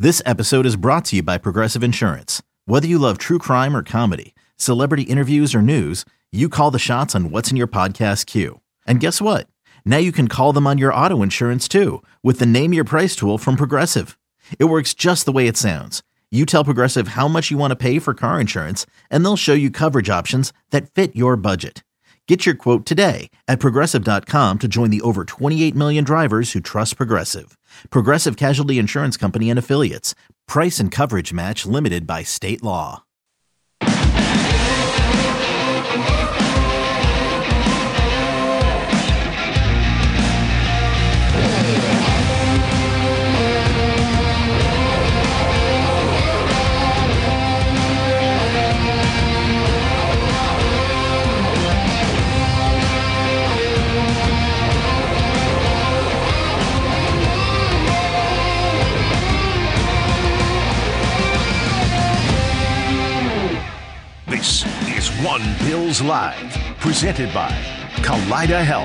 This episode is brought to you by Progressive Insurance. Whether you love true crime or comedy, celebrity interviews or news, you call the shots on what's in your podcast queue. And guess what? Now you can call them on your auto insurance too with the Name Your Price tool from Progressive. It works just the way it sounds. You tell Progressive how much you want to pay for car insurance, and they'll show you coverage options that fit your budget. Get your quote today at Progressive.com to join the over 28 million drivers who trust Progressive. Progressive Casualty Insurance Company and Affiliates. Price and coverage match limited by state law. This is One Bills Live, presented by Kaleida Health.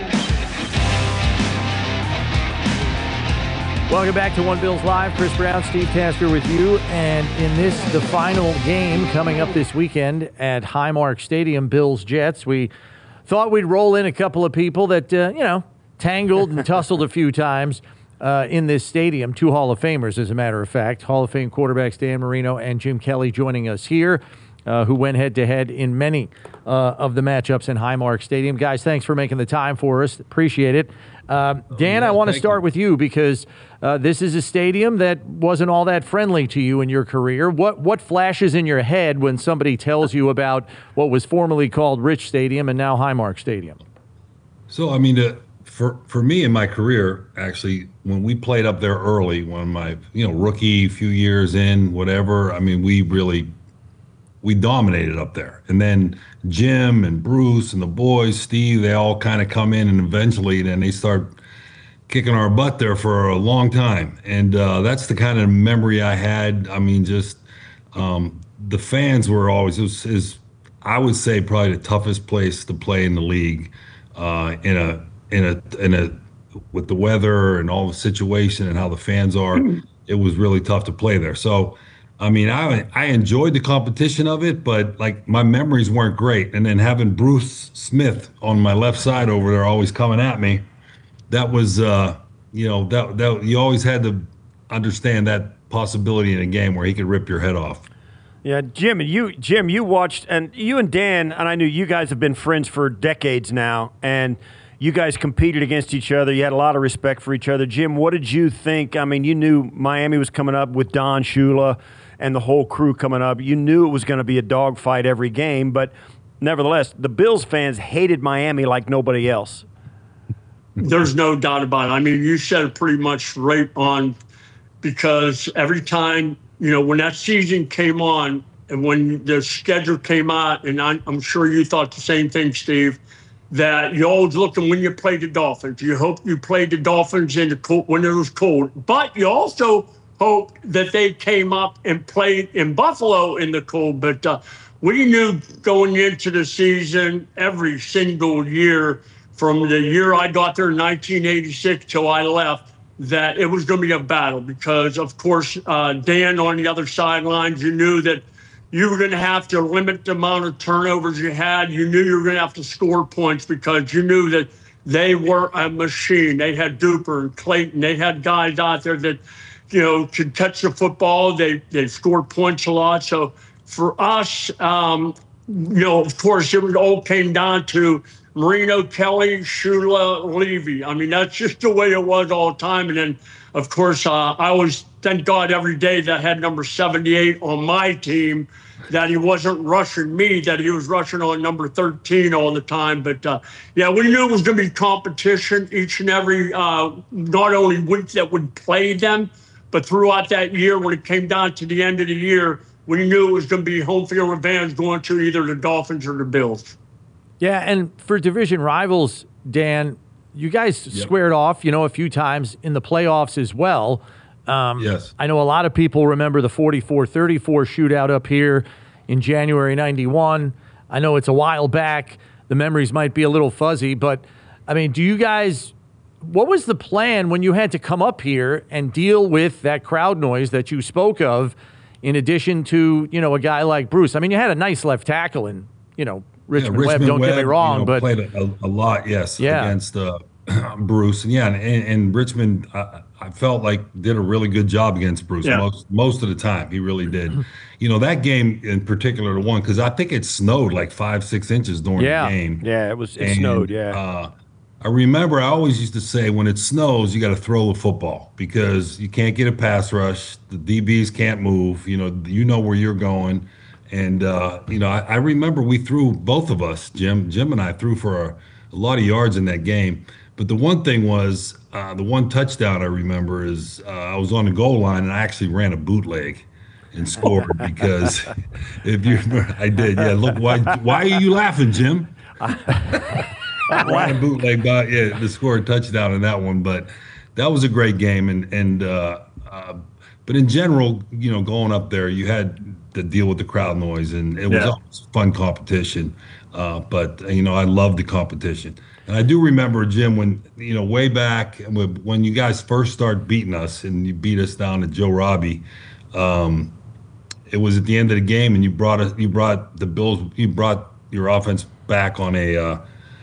Welcome back to One Bills Live. Chris Brown, Steve Tasker with you. And in this, the final game coming up this weekend at Highmark Stadium, Bills-Jets, we thought we'd roll in a couple of people that, tangled and tussled a few times in this stadium. Two Hall of Famers, as a matter of fact. Hall of Fame quarterbacks Dan Marino and Jim Kelly joining us here. Who went head-to-head in many of the matchups in Highmark Stadium. Guys, thanks for making the time for us. Appreciate it. Dan, I want to start with you because this is a stadium that wasn't all that friendly to you in your career. What flashes in your head when somebody tells you about what was formerly called Rich Stadium and now Highmark Stadium? So, I mean, for me in my career, actually, when we played up there early, when my rookie, few years in, whatever, I mean, we dominated up there. And then Jim and Bruce and the boys, Steve, they all kind of come in, and eventually then they start kicking our butt there for a long time. And that's the kind of memory I had. I mean, just the fans were always, I would say, probably the toughest place to play in the league in a with the weather and all the situation and how the fans are. It was really tough to play there. So, I mean, I enjoyed the competition of it, but like my memories weren't great. And then having Bruce Smith on my left side over there, always coming at me, that was, that you always had to understand that possibility in a game where he could rip your head off. Yeah, Jim, you watched, and you and Dan, and I knew you guys have been friends for decades now, and you guys competed against each other. You had a lot of respect for each other. Jim, what did you think? I mean, you knew Miami was coming up with Don Shula and the whole crew coming up. You knew it was going to be a dogfight every game, but nevertheless, the Bills fans hated Miami like nobody else. There's no doubt about it. I mean, you said it pretty much right on, because every time, when that season came on and when the schedule came out, and I'm sure you thought the same thing, Steve, that you always looked when you played the Dolphins. You hope you played the Dolphins in the cold, when it was cold, but you also hoped that they came up and played in Buffalo in the cold. But we knew going into the season every single year, from the year I got there in 1986 till I left, that it was going to be a battle because, of course, Dan on the other sidelines, you knew that you were going to have to limit the amount of turnovers you had. You knew you were going to have to score points because you knew that they were a machine. They had Duper and Clayton. They had guys out there that could catch the football. They scored points a lot. So for us, of course, it all came down to Marino, Kelly, Shula, Levy. I mean, that's just the way it was all the time. And then, of course, I always thank God every day that I had number 78 on my team, that he wasn't rushing me, that he was rushing on number 13 all the time. But, we knew it was going to be competition each and every, not only week that would play them, but throughout that year, when it came down to the end of the year, we knew it was going to be home field advantage going to either the Dolphins or the Bills. Yeah, and for division rivals, Dan, you guys squared off, a few times in the playoffs as well. Yes. I know a lot of people remember the 44-34 shootout up here in January 91. I know it's a while back. The memories might be a little fuzzy, but, I mean, do you guys what was the plan when you had to come up here and deal with that crowd noise that you spoke of, in addition to, a guy like Bruce? I mean, you had a nice left tackle in, Richmond Webb, don't get me wrong, but played a lot, yes, against Bruce, and Richmond. I felt like did a really good job against Bruce most of the time. He really did. That game in particular, the one, because I think it snowed like 5-6 inches during the game. Yeah, it snowed. I remember I always used to say when it snows, you got to throw the football because you can't get a pass rush. The DBs can't move. You know where you're going. And, I remember we threw, both of us, Jim and I threw for a lot of yards in that game. But the one thing was, the one touchdown I remember is I was on the goal line and I actually ran a bootleg and scored because I did. Yeah, look, why are you laughing, Jim? I ran a bootleg, to score a touchdown in that one. But that was a great game. But in general, going up there, you had to deal with the crowd noise, and it was always fun competition. But I love the competition. And I do remember, Jim, when, way back when you guys first started beating us and you beat us down at Joe Robbie, it was at the end of the game and you brought the Bills, you brought your offense back on a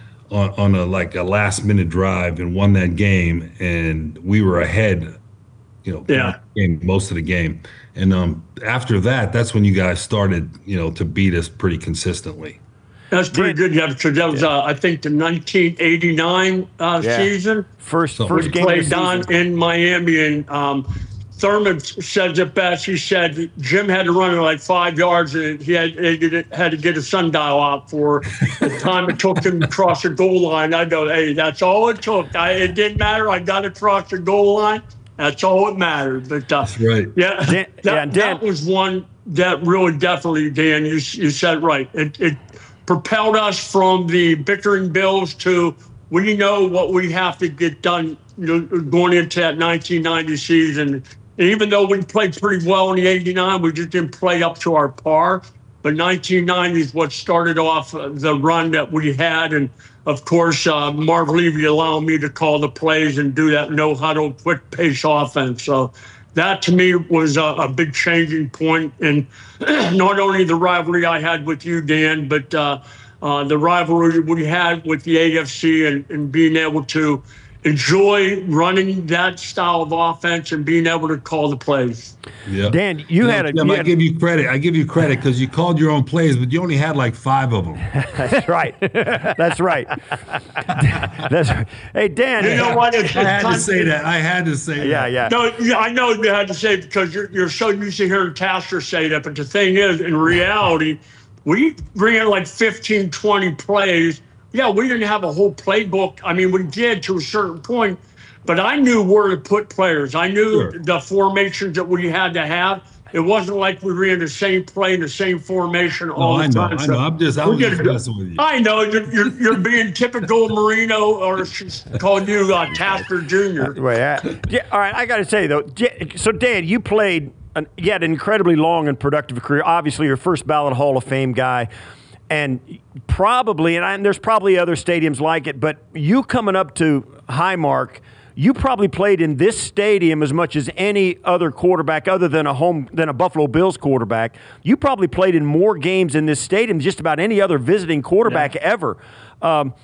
last minute drive and won that game. And we were ahead, most of the game. And after that's when you guys started, to beat us pretty consistently. That's pretty good. Yeah, because that was, I think, the 1989 season. First we game played of the down season. in Miami, and Thurman said it best. He said Jim had to run it like 5 yards, and he had to get a sundial out for the time it took him to cross the goal line. I go, hey, that's all it took. It didn't matter. I got to cross the goal line. That's all it mattered. But that's right. Yeah, that was one that really definitely, Dan, you said it right. It propelled us from the bickering Bills to we know what we have to get done going into that 1990 season. And even though we played pretty well in the 89, we just didn't play up to our par. But 1990 is what started off the run that we had. And, of course, Marv Levy allowing me to call the plays and do that no-huddle, quick-pace offense. So that, to me, was a big changing point in not only the rivalry I had with you, Dan, but the rivalry we had with the AFC and being able to enjoy running that style of offense and being able to call the plays. Yeah. Dan, I give you credit. I give you credit because you called your own plays, but you only had like 5 of them. That's right. That's right. That's right. Hey, Dan. You know what? I had to say that. Yeah. No, I know you had to say it because you're so used to hearing Tasker say that. But the thing is, in reality, we ran like 15, 20 plays. Yeah, we didn't have a whole playbook. I mean, we did to a certain point, but I knew where to put players. I knew the formations that we had to have. It wasn't like we ran the same play in the same formation all the time. I know. I'm just messing with you. I know. You're being typical Marino, or she's called you Tasker Jr. All right, I got to say, though, so Dan, you played an incredibly long and productive career. Obviously, your first ballot Hall of Fame guy. And probably, and there's probably other stadiums like it, but you coming up to Highmark, you probably played in this stadium as much as any other quarterback other than a Buffalo Bills quarterback. You probably played in more games in this stadium than just about any other visiting quarterback ever. So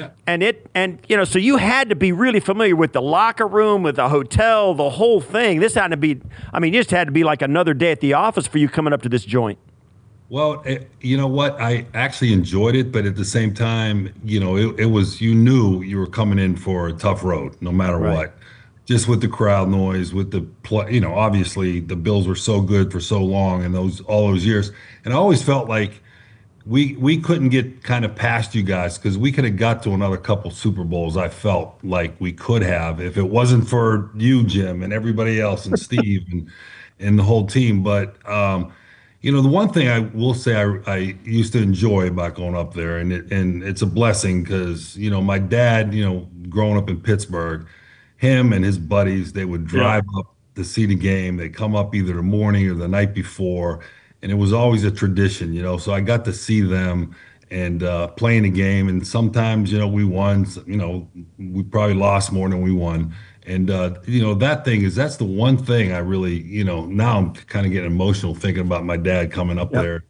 you had to be really familiar with the locker room, with the hotel, the whole thing. This had to be, it just had to be like another day at the office for you coming up to this joint. Well, you know what? I actually enjoyed it, but at the same time, it was, you knew you were coming in for a tough road, no matter what. Just with the crowd noise, with the play, obviously the Bills were so good for so long and all those years, and I always felt like we couldn't get kind of past you guys because we could have got to another couple Super Bowls. I felt like we could have if it wasn't for you, Jim, and everybody else, and Steve, and the whole team, but. The one thing I will say I used to enjoy about going up there, and it's a blessing because, my dad, growing up in Pittsburgh, him and his buddies, they would drive up to see the game. They'd come up either the morning or the night before, and it was always a tradition, so I got to see them. and playing a game. And sometimes, we won, we probably lost more than we won. And, that's the one thing I really, now I'm kind of getting emotional thinking about my dad coming up there.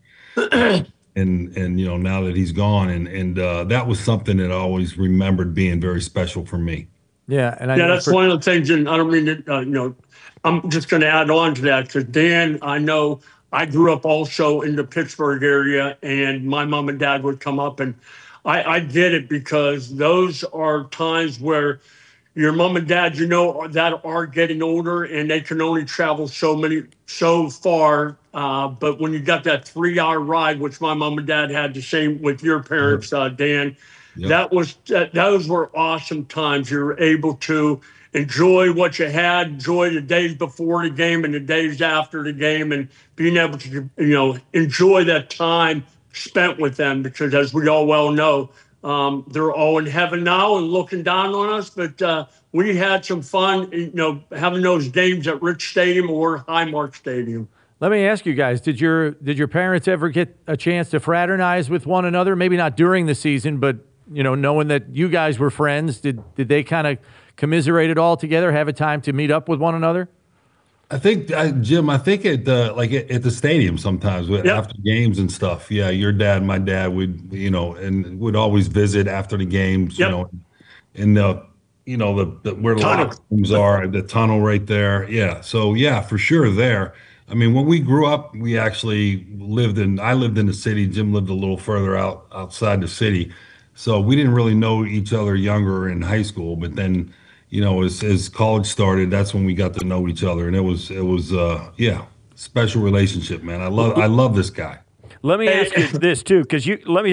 And now that he's gone, and that was something that I always remembered being very special for me. Yeah, and that's one of the things, and I don't mean to, I'm just going to add on to that because Dan, I know I grew up also in the Pittsburgh area, and my mom and dad would come up, and I get it because those are times where your mom and dad, that are getting older and they can only travel so far. But when you got that 3-hour ride, which my mom and dad had the same with your parents, Dan, those were awesome times. You were able to enjoy what you had, enjoy the days before the game and the days after the game, and being able to, enjoy that time spent with them because, as we all well know, they're all in heaven now and looking down on us. But we had some fun, having those games at Rich Stadium or Highmark Stadium. Let me ask you guys, did your parents ever get a chance to fraternize with one another? Maybe not during the season, but, knowing that you guys were friends, did they kind of commiserate it all together, have a time to meet up with one another? I think, Jim, at the stadium sometimes after games and stuff. Yeah, your dad and my dad would always visit after the games, in the where the locker rooms are, the tunnel right there. Yeah, so yeah, for sure there. I mean, when we grew up, we actually I lived in the city. Jim lived a little further outside the city. So we didn't really know each other younger in high school, but then, as college started, that's when we got to know each other, and it was special relationship, man. I love this guy. Let me ask you this too, because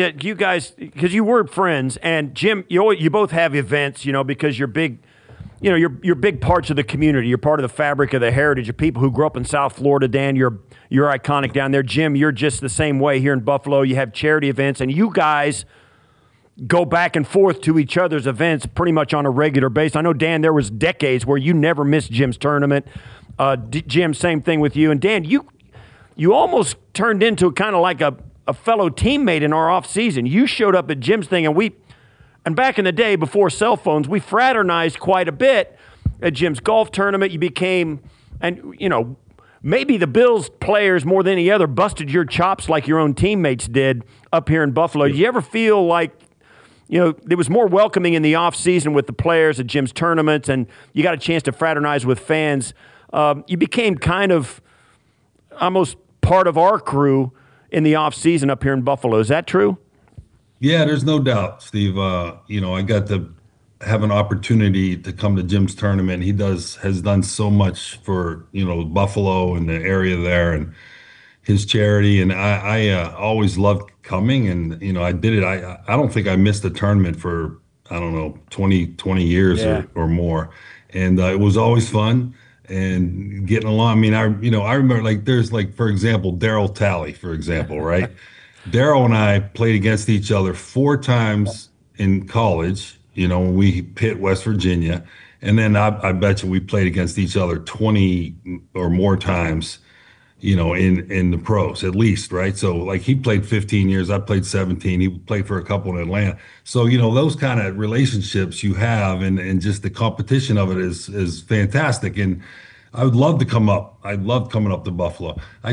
you were friends, and Jim, you both have events, because you're big, you're big parts of the community. You're part of the fabric of the heritage of people who grew up in South Florida. Dan, you're iconic down there. Jim, you're just the same way here in Buffalo. You have charity events, and you guys go back and forth to each other's events pretty much on a regular basis. I know, Dan, there was decades where you never missed Jim's tournament. Jim, same thing with you. And Dan, you almost turned into kind of like a fellow teammate in our off season. You showed up at Jim's thing, and back in the day before cell phones, we fraternized quite a bit at Jim's golf tournament. You became, and maybe the Bills players more than any other busted your chops like your own teammates did up here in Buffalo. Do you ever feel like there was more welcoming in the off season with the players at Jim's tournaments, and you got a chance to fraternize with fans? You became kind of almost part of our crew in the off season up here in Buffalo. Is that true? Yeah, there's no doubt, Steve. I got to have an opportunity to come to Jim's tournament. He has done so much for, Buffalo and the area there and his charity. And I always loved coming, and, I did it. I don't think I missed a tournament for, 20 years or more. And it was always fun and getting along. I mean, I remember there's for example, Darryl Talley, for example, right? Darryl and I played against each other 4 times in college, when we hit West Virginia. And then I bet you we played against each other 20 or more times, in the pros at least, right? So he played 15 years, I played 17. He played for a couple in Atlanta. So, those kind of relationships you have and just the competition of it is fantastic. And I would love to come up. I love coming up to Buffalo. I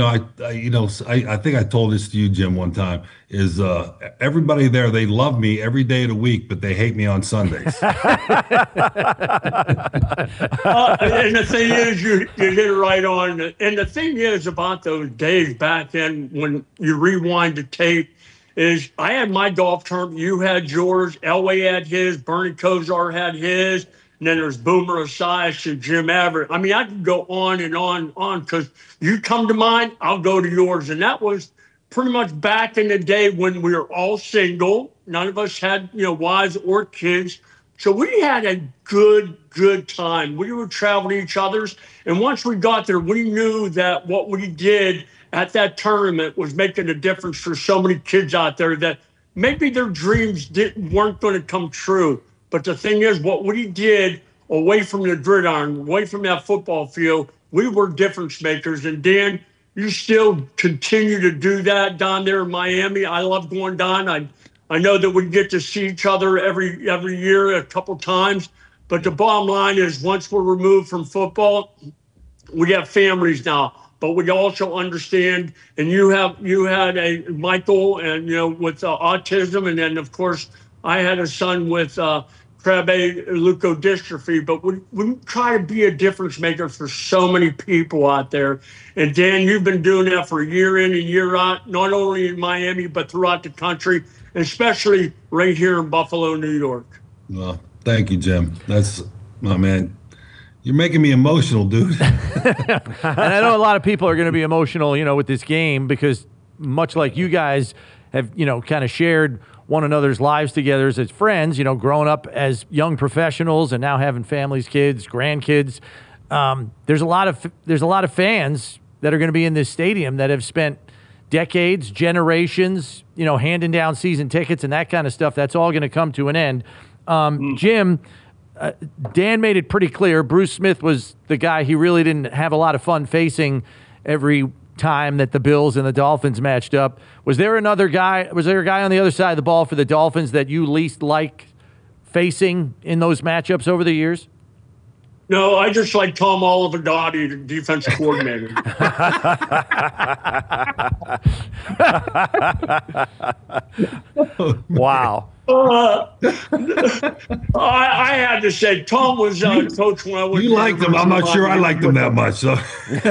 think I told this to you, Jim, one time, is everybody there, they love me every day of the week, but they hate me on Sundays. And the thing is, you hit it right on. And the thing is about those days back then, when you rewind the tape, is I had my golf tournament, you had yours, Elway had his, Bernie Kosar had his, and then there's Boomer Esiason and Jim Everett. I mean, I could go on and on because you come to mine, I'll go to yours. And that was pretty much back in the day when we were all single. None of us had, wives or kids. So we had a good time. We would travel to each other's. And once we got there, we knew that what we did at that tournament was making a difference for so many kids out there that maybe their dreams weren't going to come true. But the thing is, what we did away from the gridiron, away from that football field, we were difference makers. And Dan, you still continue to do that down there in Miami. I love going down. I know that we get to see each other every year a couple times, but the bottom line is once we're removed from football, we have families now. But we also understand, and you had a Michael, and with autism, and then of course I had a son with Krabbe leukodystrophy. But we try to be a difference maker for so many people out there. And Dan, you've been doing that for year in and year out, not only in Miami but throughout the country, especially right here in Buffalo, New York. Well, thank you, Jim. That's my man. You're making me emotional, dude. And I know a lot of people are going to be emotional, with this game because much like you guys have, kind of shared one another's lives together as friends, growing up as young professionals and now having families, kids, grandkids. There's a lot of fans that are going to be in this stadium that have spent decades, generations, handing down season tickets and that kind of stuff. That's all going to come to an end. Jim, Dan made it pretty clear Bruce Smith was the guy he really didn't have a lot of fun facing every time that the Bills and the Dolphins matched up. Was there a guy on the other side of the ball for the Dolphins that you least liked facing in those matchups over the years? No, I just like Tom Olivadotti, the defensive coordinator. Wow. I had to say, Tom was coach when I was. You liked him. I'm not sure I liked him that much. So.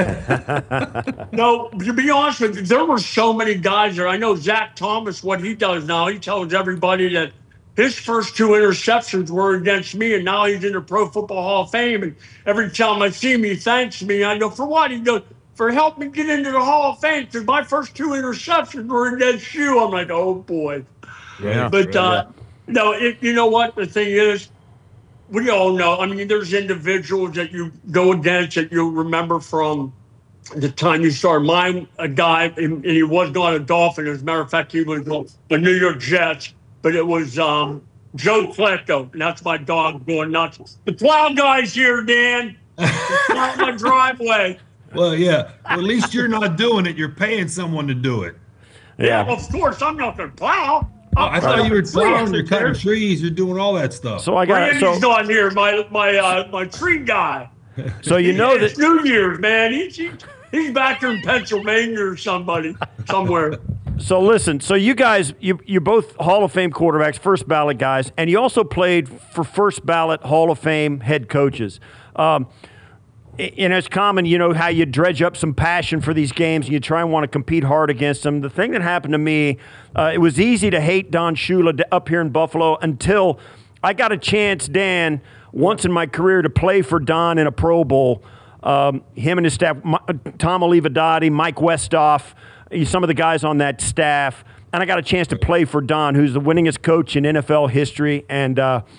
No, to be honest with you, there were so many guys there. I know Zach Thomas, what he does now, he tells everybody that his first 2 interceptions were against me, and now he's in the Pro Football Hall of Fame. And every time I see him, he thanks me. I go, for what? He goes, for helping me get into the Hall of Fame, because my first 2 interceptions were against you. I'm like, oh, boy. Yeah, but, no, you know what? The thing is, we all know. I mean, there's individuals that you go against that you remember from the time you started. A guy, and he was not a Dolphin. As a matter of fact, he was the New York Jets. But it was Joe Flacco, and that's my dog going nuts. The plow guy's here, Dan. It's not my driveway. Well, yeah. Well, at least you're not doing it. You're paying someone to do it. Yeah, well, of course, I'm not going to plow. I thought you were plowing, you're cutting trees, you're doing all that stuff. So I got Randy's not here, my tree guy. So it's New Year's, man. He's back there in Pennsylvania or somewhere. So listen, so you guys, you're both Hall of Fame quarterbacks, first ballot guys, and you also played for first ballot Hall of Fame head coaches. And it's common, how you dredge up some passion for these games and you try and want to compete hard against them. The thing that happened to me, it was easy to hate Don Shula up here in Buffalo until I got a chance, Dan, once in my career to play for Don in a Pro Bowl. Him and his staff, Tom Olivadotti, Mike Westhoff, some of the guys on that staff, and I got a chance to play for Don, who's the winningest coach in NFL history. And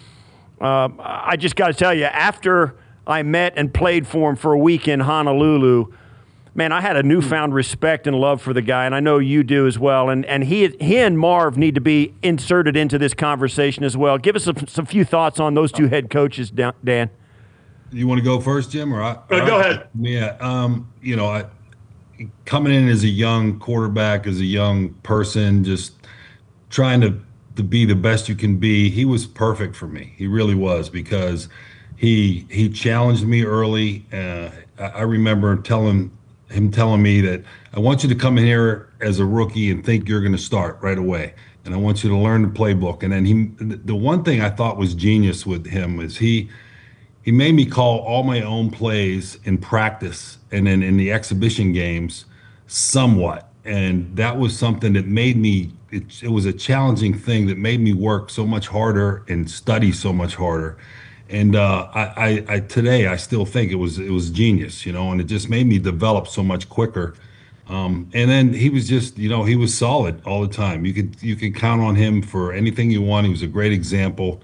I just got to tell you, after I met and played for him for a week in Honolulu, man, I had a newfound respect and love for the guy, and I know you do as well. And he and Marv need to be inserted into this conversation as well. Give us some few thoughts on those two head coaches, Dan. You want to go first, Jim, or go ahead? Yeah, coming in as a young quarterback, as a young person, just trying to be the best you can be, he was perfect for me. He really was, because he challenged me early. I remember telling me that I want you to come in here as a rookie and think you're going to start right away, and I want you to learn the playbook. And then the one thing I thought was genius with him is he made me call all my own plays in practice and then in the exhibition games somewhat. And that was something that made me, it was a challenging thing that made me work so much harder and study so much harder. And I today, I still think it was genius, and it just made me develop so much quicker. And then he was just, he was solid all the time. You could count on him for anything you want. He was a great example.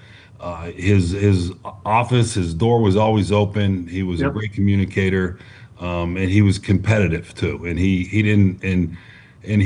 His office, his door was always open. He was a great communicator, and he was competitive too. And he didn't, and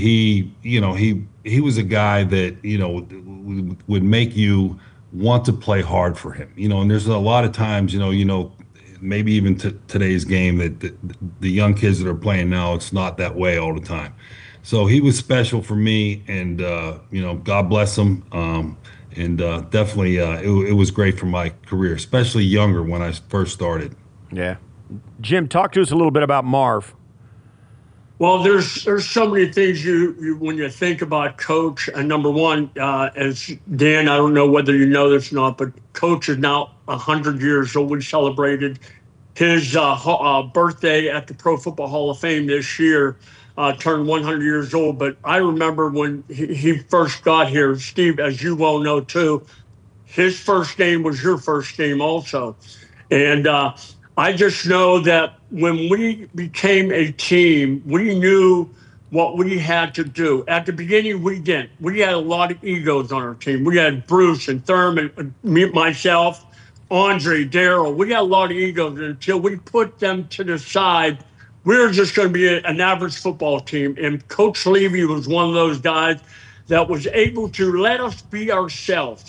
he was a guy that would make you want to play hard for him. And there's a lot of times, maybe even today's game, that the young kids that are playing now, it's not that way all the time. So he was special for me, and God bless him. And definitely, it was great for my career, especially younger when I first started. Yeah. Jim, talk to us a little bit about Marv. Well, there's so many things you when you think about Coach. And number one, as Dan, I don't know whether you know this or not, but Coach is now 100 years old. We celebrated his birthday at the Pro Football Hall of Fame this year. Turned 100 years old. But I remember when he first got here, Steve, as you well know too, his first name was your first name also. And I just know that when we became a team, we knew what we had to do. At the beginning, we didn't. We had a lot of egos on our team. We had Bruce and Thurman, myself, Andre, Darryl. We had a lot of egos until we put them to the side. We were just going to be an average football team. And Coach Levy was one of those guys that was able to let us be ourselves.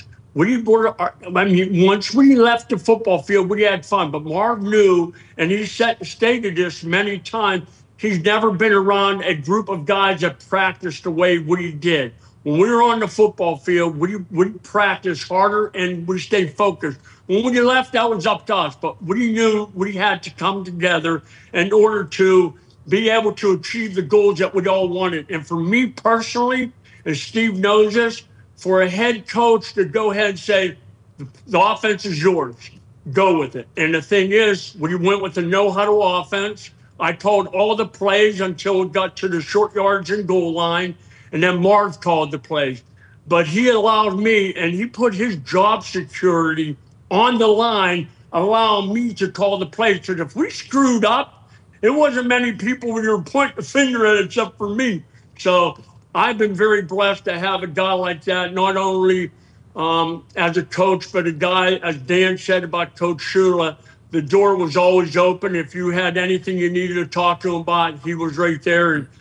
Once we left the football field, we had fun. But Marv knew, and he stated this many times, he's never been around a group of guys that practiced the way we did. When we were on the football field, we practiced harder and we stayed focused. When we left, that was up to us. But we knew we had to come together in order to be able to achieve the goals that we all wanted. And for me personally, and Steve knows this, for a head coach to go ahead and say, the offense is yours, go with it. And the thing is, we went with the no-huddle offense. I called all the plays until it got to the short yards and goal line, and then Marv called the plays. But he allowed me, and he put his job security on the line, allowing me to call the plays. Because if we screwed up, it wasn't many people we were pointing the finger at except for me. So I've been very blessed to have a guy like that, not only as a coach, but a guy, as Dan said about Coach Shula, the door was always open. If you had anything you needed to talk to him about, he was right there. And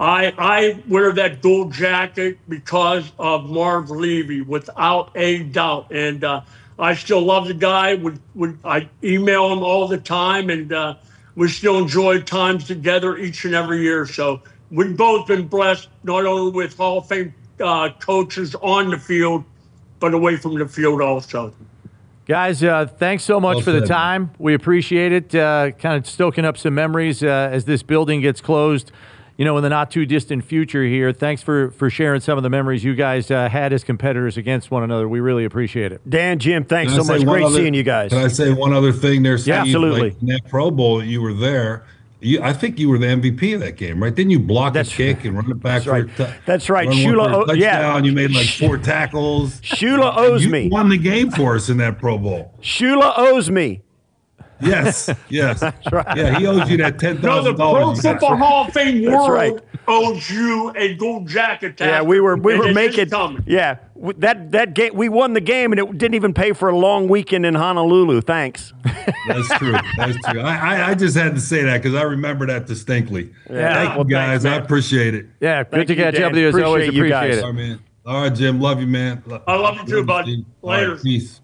I wear that gold jacket because of Marv Levy, without a doubt. And I still love the guy. I email him all the time, and we still enjoy times together each and every year. So we've both been blessed, not only with Hall of Fame coaches on the field, but away from the field also. Guys, thanks so much for the time. We appreciate it. Kind of stoking up some memories as this building gets closed, in the not-too-distant future here. Thanks for sharing some of the memories you guys had as competitors against one another. We really appreciate it. Dan, Jim, thanks so much. Great seeing you guys. Can I say one other thing there, Steve? Yeah, absolutely. Like in that Pro Bowl, you were there. I think you were the MVP of that game, right? Didn't you block a kick and run it back for a touchdown? That's right. Shula, yeah. You made like 4 tackles. Shula owes me. You won the game for us in that Pro Bowl. Shula owes me. Yes. That's right. Yeah, he owes you that $10,000. No, the Pro Football Hall of Fame world owes you a gold jacket. Yeah, we were making. Yeah, that game, we won the game, and it didn't even pay for a long weekend in Honolulu. Thanks. That's true. I just had to say that because I remember that distinctly. Yeah. Thank you, guys. Thanks, I appreciate it. Yeah, good to catch up with you as always. Appreciate it. All right, man. All right, Jim. Love you, man. I love you too, bud. Later. Right, peace.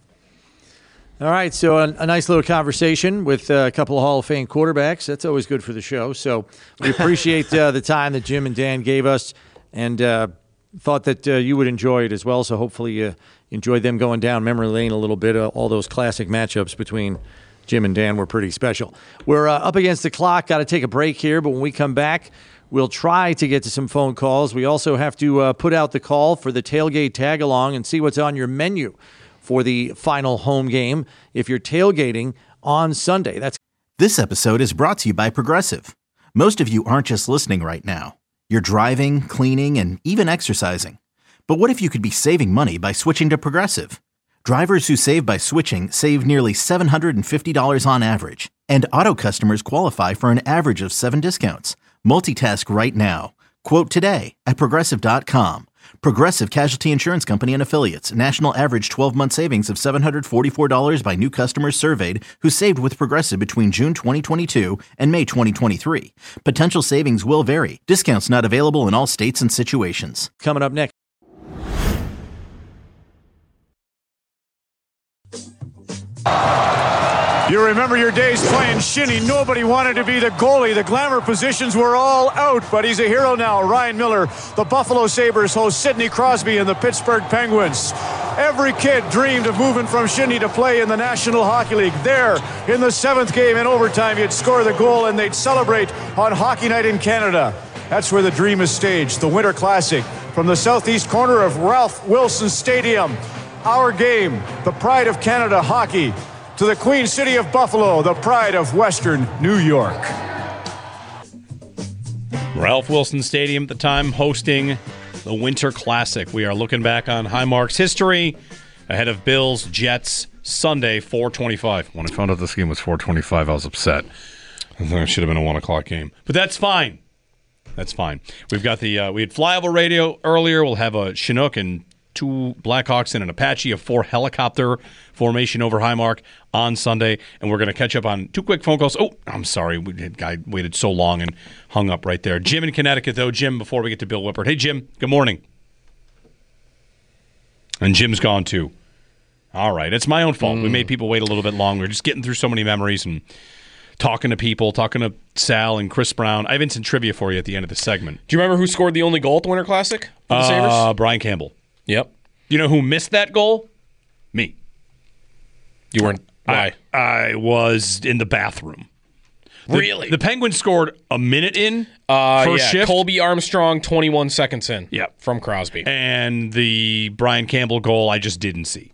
All right, so a nice little conversation with a couple of Hall of Fame quarterbacks. That's always good for the show. So we appreciate the time that Jim and Dan gave us, and thought that you would enjoy it as well. So hopefully you enjoyed them going down memory lane a little bit. All those classic matchups between Jim and Dan were pretty special. We're up against the clock. Got to take a break here, but when we come back, we'll try to get to some phone calls. We also have to put out the call for the tailgate tag-along and see what's on your menu for the final home game if you're tailgating on Sunday. This episode is brought to you by Progressive. Most of you aren't just listening right now. You're driving, cleaning, and even exercising. But what if you could be saving money by switching to Progressive? Drivers who save by switching save nearly $750 on average. And auto customers qualify for an average of 7 discounts. Multitask right now. Quote today at Progressive.com. Progressive Casualty Insurance Company and Affiliates. National average 12-month savings of $744 by new customers surveyed who saved with Progressive between June 2022 and May 2023. Potential savings will vary. Discounts not available in all states and situations. Coming up next. You remember your days playing shinny. Nobody wanted to be the goalie. The glamour positions were all out, but he's a hero now. Ryan Miller, the Buffalo Sabres host Sidney Crosby and the Pittsburgh Penguins. Every kid dreamed of moving from shinny to play in the National Hockey League. There, in the 7th game in overtime, you'd score the goal and they'd celebrate on Hockey Night in Canada. That's where the dream is staged, the Winter Classic, from the southeast corner of Ralph Wilson Stadium. Our game, the pride of Canada hockey, to the Queen City of Buffalo, the pride of Western New York. Ralph Wilson Stadium at the time hosting the Winter Classic. We are looking back on Highmark's history ahead of Bills Jets Sunday, 4:25. When I found out this game was 4:25, I was upset. I thought it should have been a 1 o'clock game. But that's fine. That's fine. We've got we had Flyover Radio earlier. We'll have a Chinook and 2 Blackhawks and an Apache, a 4 helicopter formation over Highmark on Sunday, and we're going to catch up on 2 quick phone calls. Oh, I'm sorry. Guy waited so long and hung up right there. Jim in Connecticut, though. Jim, before we get to Bill Whippert. Hey, Jim. Good morning. And Jim's gone, too. All right. It's my own fault. We made people wait a little bit longer. Just getting through so many memories and talking to people, talking to Sal and Chris Brown. I have instant trivia for you at the end of the segment. Do you remember who scored the only goal at the Winter Classic for the Sabres? Brian Campbell. Yep. You know who missed that goal? Me. You weren't. Why? I was in the bathroom. Really? The Penguins scored a minute in first shift. Colby Armstrong, 21 seconds in. Yeah. From Crosby. And the Brian Campbell goal I just didn't see.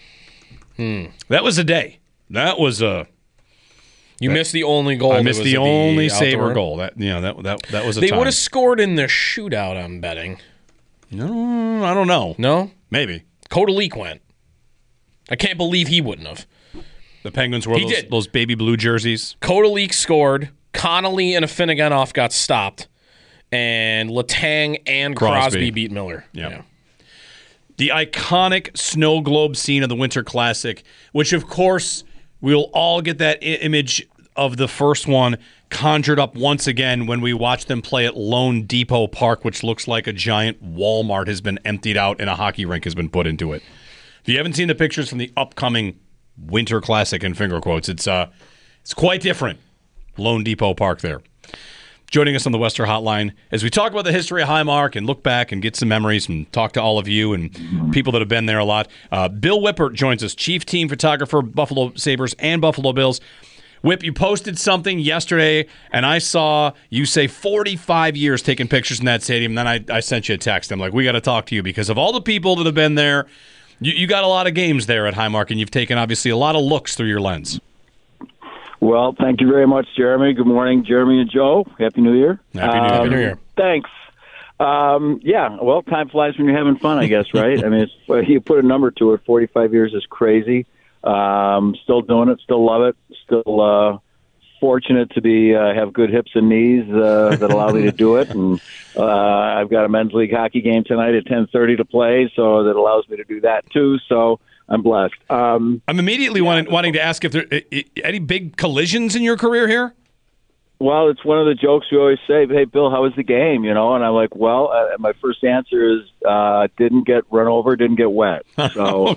That was a day. That was a... You missed the only goal. I missed the only Sabre outdoor goal. That was a They time. would have scored in the shootout, I'm betting. No, I don't know. No? Maybe. Kodalik went. I can't believe he wouldn't have. The Penguins wore those baby blue jerseys. Kodalik scored. Connolly and Afinogenov got stopped. And Letang and Crosby beat Miller. Yeah. The iconic snow globe scene of the Winter Classic, which, of course, we'll all get that image of the first one conjured up once again when we watch them play at Lone Depot Park, which looks like a giant Walmart has been emptied out and a hockey rink has been put into it. If you haven't seen the pictures from the upcoming Winter Classic in finger quotes, it's quite different. Lone Depot Park there. Joining us on the Western Hotline as we talk about the history of Highmark and look back and get some memories and talk to all of you and people that have been there a lot. Bill Whippert joins us, chief team photographer, Buffalo Sabres and Buffalo Bills. Whip, you posted something yesterday, and I saw you say 45 years taking pictures in that stadium. And then I sent you a text. I'm like, we got to talk to you because of all the people that have been there. You got a lot of games there at Highmark, and you've taken, obviously, a lot of looks through your lens. Well, thank you very much, Jeremy. Good morning, Jeremy and Joe. Happy New Year. Happy New Year. Thanks. Yeah, well, time flies when you're having fun, I guess, right? I mean, you put a number to it. 45 years is crazy. Still doing it, still love it, still fortunate to be have good hips and knees that allow me to do it. And I've got a men's league hockey game tonight at 10:30 to play, so that allows me to do that too. So I'm blessed. I'm immediately wanting to ask if there any big collisions in your career here? Well, it's one of the jokes we always say, hey, Bill, how was the game? You know, and I'm like, well, my first answer is didn't get run over, didn't get wet. So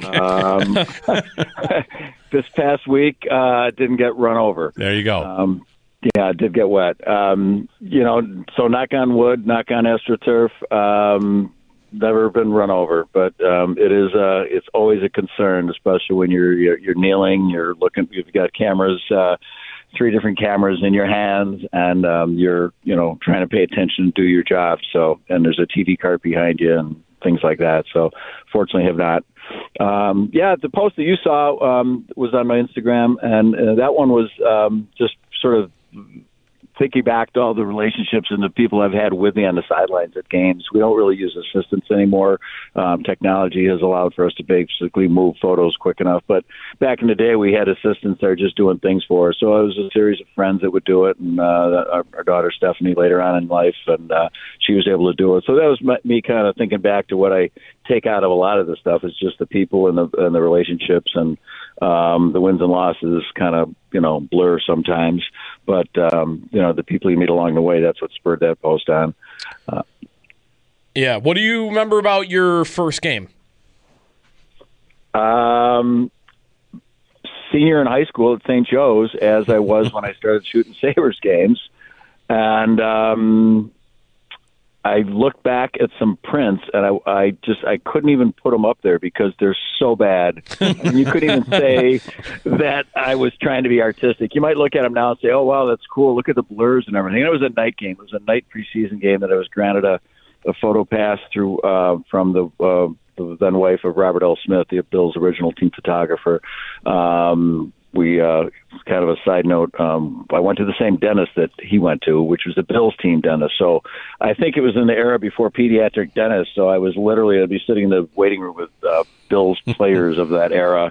this past week, didn't get run over. There you go. Yeah, it did get wet. You know, so knock on wood, knock on AstroTurf. Never been run over, but it's always a concern, especially when you're kneeling, you're looking, you've got cameras, 3 different cameras in your hands, and you're trying to pay attention and do your job. So, and there's a TV cart behind you and things like that. So, fortunately, have not. The post that you saw was on my Instagram, and that one was just sort of thinking back to all the relationships and the people I've had with me on the sidelines at games. We don't really use assistants anymore. Technology has allowed for us to basically move photos quick enough. But back in the day, we had assistants that were just doing things for us. So it was a series of friends that would do it, and our daughter Stephanie later on in life, and she was able to do it. So that was me kind of thinking back to what I take out of a lot of this stuff is just the people and the relationships, and the wins and losses kind of blur sometimes. But the people you meet along the way, that's what spurred that post on. Yeah. What do you remember about your first game? senior in high school at St. Joe's, as I was when I started shooting Sabres games. And I look back at some prints, and I couldn't even put them up there because they're so bad. And you couldn't even say that I was trying to be artistic. You might look at them now and say, "Oh wow, that's cool. Look at the blurs and everything." And it was a night game. It was a night preseason game that I was granted a photo pass through from the then wife of Robert L. Smith, the Bills' original team photographer. We kind of a side note, I went to the same dentist that he went to, which was the Bills team dentist. So I think it was in the era before pediatric dentists. So I was literally, I'd be sitting in the waiting room with Bills players of that era,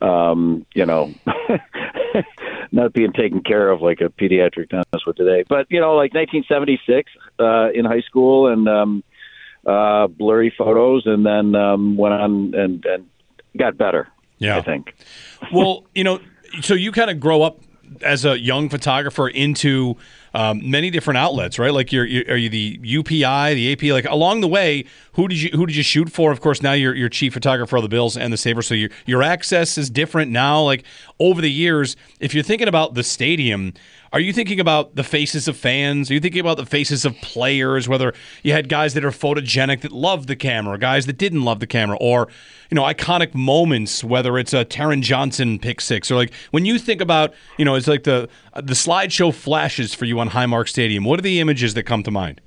not being taken care of like a pediatric dentist would today. But, like 1976 in high school, and blurry photos, and then went on and got better, I think. Well, so you kind of grow up as a young photographer into many different outlets, right? Like, are you the UPI, the AP? Like, along the way, who did you shoot for? Of course, now you're chief photographer of the Bills and the Sabres, so your access is different now. Like, over the years, if you're thinking about the stadium, are you thinking about the faces of fans? Are you thinking about the faces of players, whether you had guys that are photogenic that loved the camera, guys that didn't love the camera, or, iconic moments, whether it's a Taron Johnson pick six, or like when you think about, it's like the slideshow flashes for you on Highmark Stadium. What are the images that come to mind?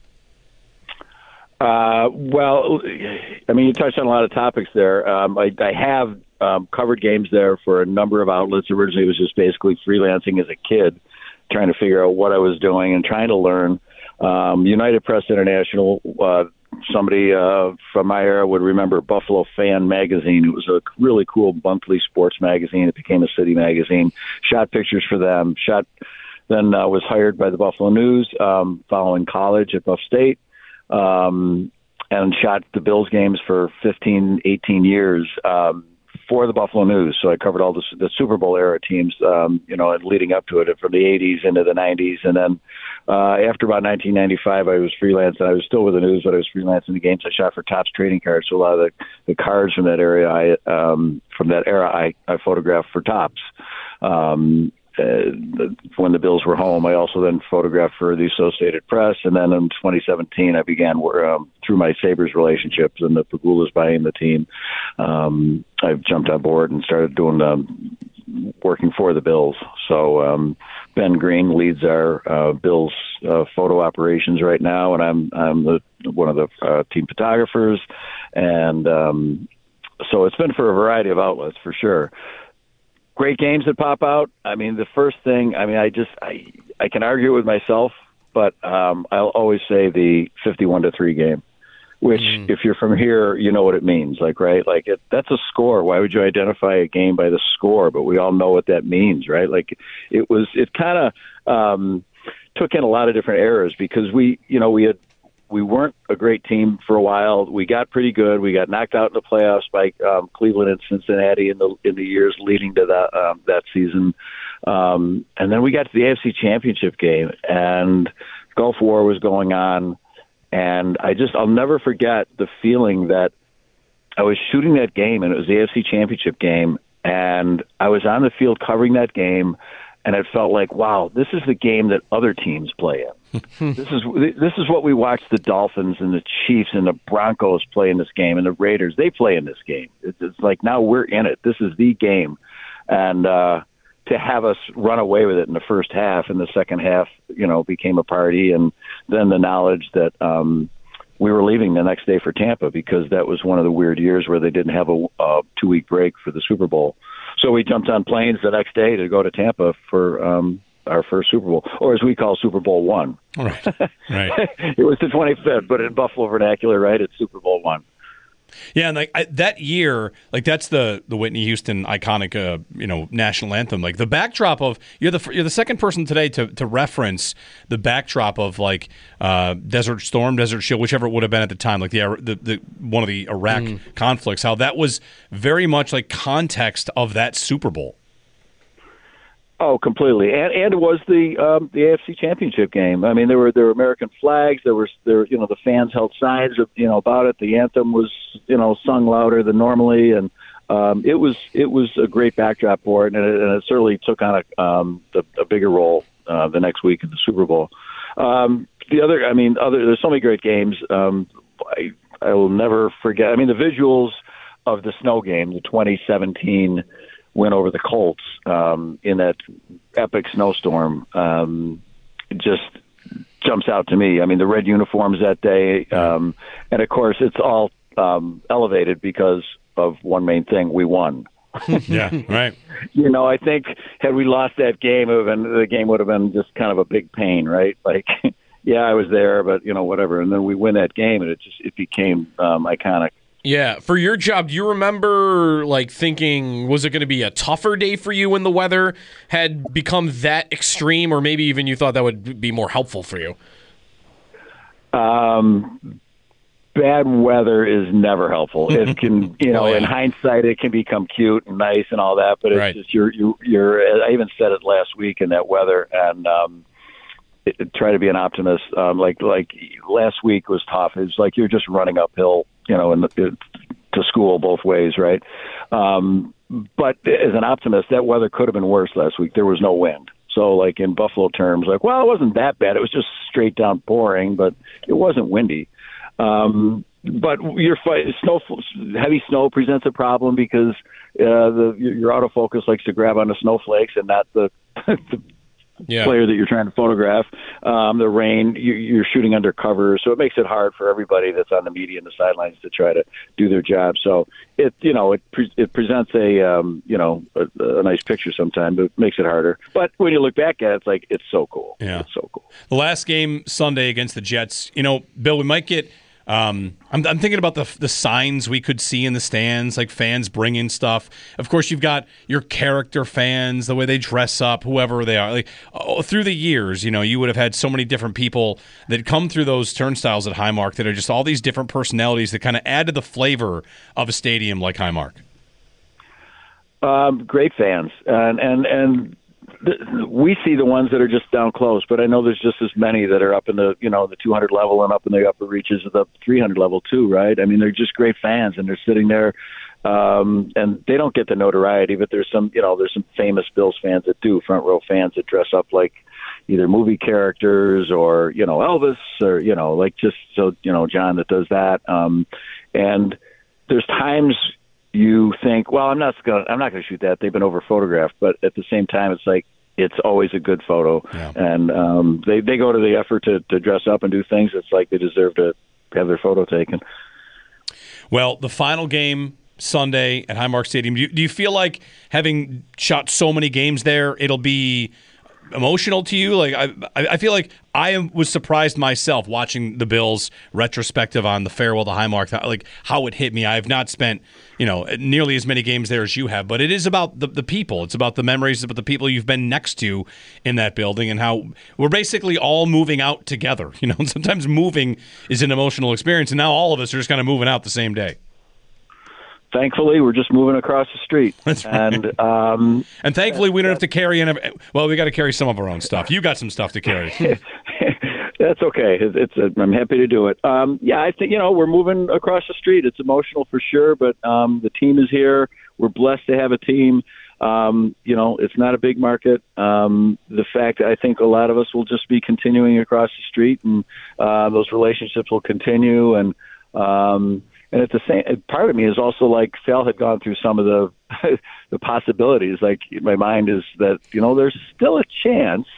Well, I mean, you touched on a lot of topics there. I have covered games there for a number of outlets. Originally, it was just basically freelancing as a kid, trying to figure out what I was doing and trying to learn. United Press International, somebody from my era would remember Buffalo Fan magazine. It was a really cool monthly sports magazine. It became a city magazine. Shot pictures for them. Then was hired by the Buffalo News following college at Buff State, and shot the Bills games for 15, 18 years for the Buffalo News. So I covered all the Super Bowl era teams, and leading up to it from the 80s into the 90s. And then after about 1995, I was freelance, and I was still with the News, but I was freelancing the games. I shot for Topps Trading Cards. So a lot of the cards from that area, I photographed for Topps. When the Bills were home, I also then photographed for the Associated Press, and then in 2017, I began through my Sabres relationships and the Pegulas buying the team. I've jumped on board and started doing working for the Bills. So Ben Green leads our Bills photo operations right now, and I'm one of the team photographers, and so it's been for a variety of outlets for sure. Great games that pop out. I mean, the first thing, I can argue with myself, but I'll always say the 51-3 game, which if you're from here, you know what it means. Like, right? Like that's a score. Why would you identify a game by the score? But we all know what that means, right? Like it kind of took in a lot of different eras because we weren't a great team for a while. We got pretty good. We got knocked out in the playoffs by Cleveland and Cincinnati in the years leading to that season. And then we got to the AFC Championship game, and Gulf War was going on. And I'll never forget the feeling that I was shooting that game, and it was the AFC Championship game, and I was on the field covering that game, and it felt like, wow, this is the game that other teams play in. This is what we watch the Dolphins and the Chiefs and the Broncos play in this game, and the Raiders, they play in this game. It's like now we're in it. This is the game. And to have us run away with it in the first half, and the second half, became a party. And then the knowledge that we were leaving the next day for Tampa, because that was one of the weird years where they didn't have a 2-week break for the Super Bowl. So we jumped on planes the next day to go to Tampa for our first Super Bowl, or as we call Super Bowl one. Right. It was the 25th, but in Buffalo vernacular, right, it's Super Bowl one. Yeah, and that year, that's the Whitney Houston iconic, national anthem. Like the backdrop of you're the second person today to reference the backdrop of Desert Storm, Desert Shield, whichever it would have been at the time, like the one of the Iraq conflicts. How that was very much like context of that Super Bowl. Oh, completely, and it was the AFC Championship game. I mean, there were American flags. There the fans held signs about it. The anthem was sung louder than normally, and it was a great backdrop for it, and it certainly took on a bigger role the next week at the Super Bowl. There's so many great games. I will never forget. I mean, the visuals of the snow game, the 2017 win over the Colts in that epic snowstorm, just jumps out to me. I mean, the red uniforms that day, and of course, it's all elevated because of one main thing: we won. Yeah, right. I think had we lost that game, the game would have been just kind of a big pain, right? Like, yeah, I was there, but whatever. And then we win that game, and it became iconic. Yeah, for your job, do you remember thinking, was it going to be a tougher day for you when the weather had become that extreme, or maybe even you thought that would be more helpful for you? Bad weather is never helpful. It can, in hindsight, it can become cute and nice and all that, but it's just you're. I even said it last week in that weather, and try to be an optimist. Like last week was tough. It's like you're just running uphill, to school both ways, right? But as an optimist, that weather could have been worse last week. There was no wind. So, in Buffalo terms, it wasn't that bad. It was just straight down pouring, but it wasn't windy. But heavy snow presents a problem because your autofocus likes to grab onto snowflakes and not the player that you're trying to photograph. The rain, you're shooting under cover, so it makes it hard for everybody that's on the media and the sidelines to try to do their job. So it presents a nice picture sometimes, but it makes it harder. But when you look back at it, it's so cool. Yeah, it's so cool. The last game Sunday against the Jets, Bill, we might get. I'm thinking about the signs we could see in the stands, like fans bringing stuff. Of course, you've got your character fans, the way they dress up, whoever they are. Through the years, you would have had so many different people that come through those turnstiles at Highmark that are just all these different personalities that kind of add to the flavor of a stadium like Highmark. Great fans, and we see the ones that are just down close, but I know there's just as many that are up in the the 200 level and up in the upper reaches of the 300 level too, right? I mean, they're just great fans, and they're sitting there, and they don't get the notoriety, but there's some famous Bills fans that do, front row fans that dress up like either movie characters or Elvis or just so John that does that, and there's times you think, well, I'm not gonna shoot that. They've been over photographed, but at the same time, it's always a good photo, and they go to the effort to dress up and do things. It's like they deserve to have their photo taken. Well, the final game Sunday at Highmark Stadium. Do you feel like, having shot so many games there, it'll be emotional to you? I feel like I was surprised myself watching the Bills retrospective on the farewell to Highmark, how it hit me. I have not spent nearly as many games there as you have, but it is about the people. It's about the memories, about the people you've been next to in that building, and how we're basically all moving out together. And sometimes moving is an emotional experience, and now all of us are just kind of moving out the same day. Thankfully, we're just moving across the street. That's right. And thankfully, we don't have to carry we got to carry some of our own stuff. You got some stuff to carry. That's okay. I'm happy to do it. I think we're moving across the street. It's emotional for sure, but the team is here. We're blessed to have a team. It's not a big market. The fact that I think a lot of us will just be continuing across the street, and those relationships will continue. And at the same, part of me is also like Sal had gone through some of the possibilities. Like, my mind is that there's still a chance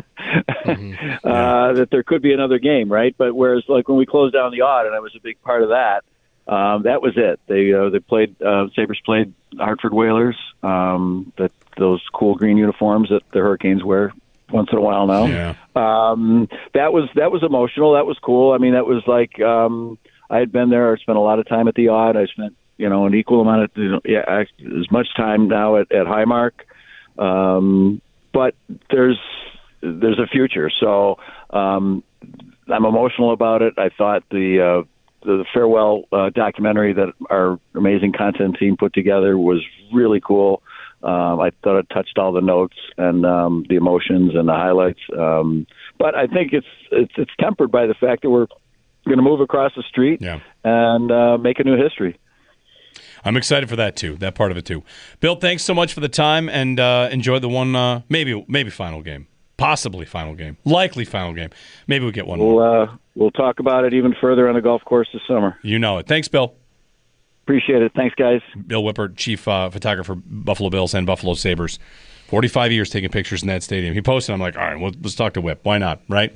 that there could be another game, right? But whereas when we closed down the odd, and I was a big part of that, that was it. They played Sabres played Hartford Whalers, those cool green uniforms that the Hurricanes wear once in a while now. Yeah. That was emotional. That was cool. I mean, that was like. I had been there. I spent a lot of time at the Odd. I spent, an equal amount of, as much time now at Highmark. But there's a future. So I'm emotional about it. I thought the farewell documentary that our amazing content team put together was really cool. I thought it touched all the notes and the emotions and the highlights. But I think it's tempered by the fact that we're going to move across the street and make a new history. I'm excited for that too. That part of it too. Bill, thanks so much for the time, and enjoy the one maybe final game. Possibly final game. Likely final game. Maybe we'll get one more. We'll talk about it even further on the golf course this summer. You know it. Thanks, Bill. Appreciate it. Thanks, guys. Bill Whippert, chief photographer, Buffalo Bills and Buffalo Sabres. 45 years taking pictures in that stadium. He posted, I'm like, all right, let's talk to Whip. Why not, right?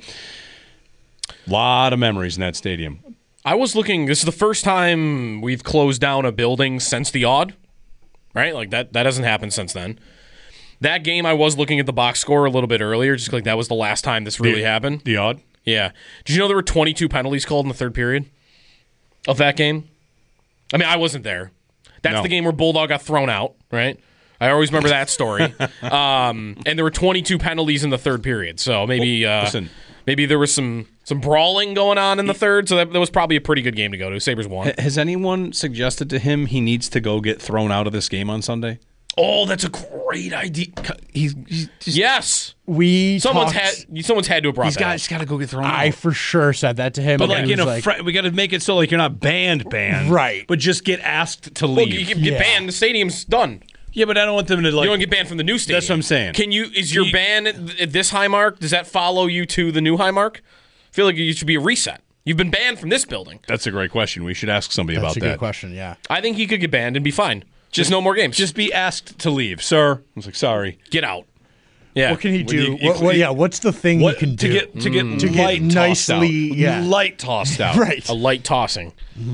A lot of memories in that stadium. I was looking, this is the first time we've closed down a building since the Odd, right? Like that hasn't happened since then. That game, I was looking at the box score a little bit earlier, just like that was the last time this really happened. The Odd? Yeah. Did you know there were 22 penalties called in the third period of that game? I mean, I wasn't there. That's the game where Bulldog got thrown out, right? I always remember that story. And there were 22 penalties in the third period, so maybe maybe there was some brawling going on in the third, so that was probably a pretty good game to go to. Sabres won. Has anyone suggested to him he needs to go get thrown out of this game on Sunday? Oh, that's a great idea. He's just, yes. Someone's had to have brought that up. He's got to go get thrown out. I for sure said that to him. But we got to make it so like you're not banned, right? But just get asked to leave. Well, you get banned. The stadium's done. Yeah, but I don't want them to like. You don't get banned from the new stadium. That's what I'm saying. Is your ban at this high mark? Does that follow you to the new high mark? I feel like it should be a reset. You've been banned from this building. That's a great question. We should ask somebody about that. That's a good question. Yeah, I think he could get banned and be fine. Just no more games. Just be asked to leave, sir. I was like, sorry. Get out. Yeah. What can he do? What's the thing he can do to get light nicely light tossed out? Right. A light tossing.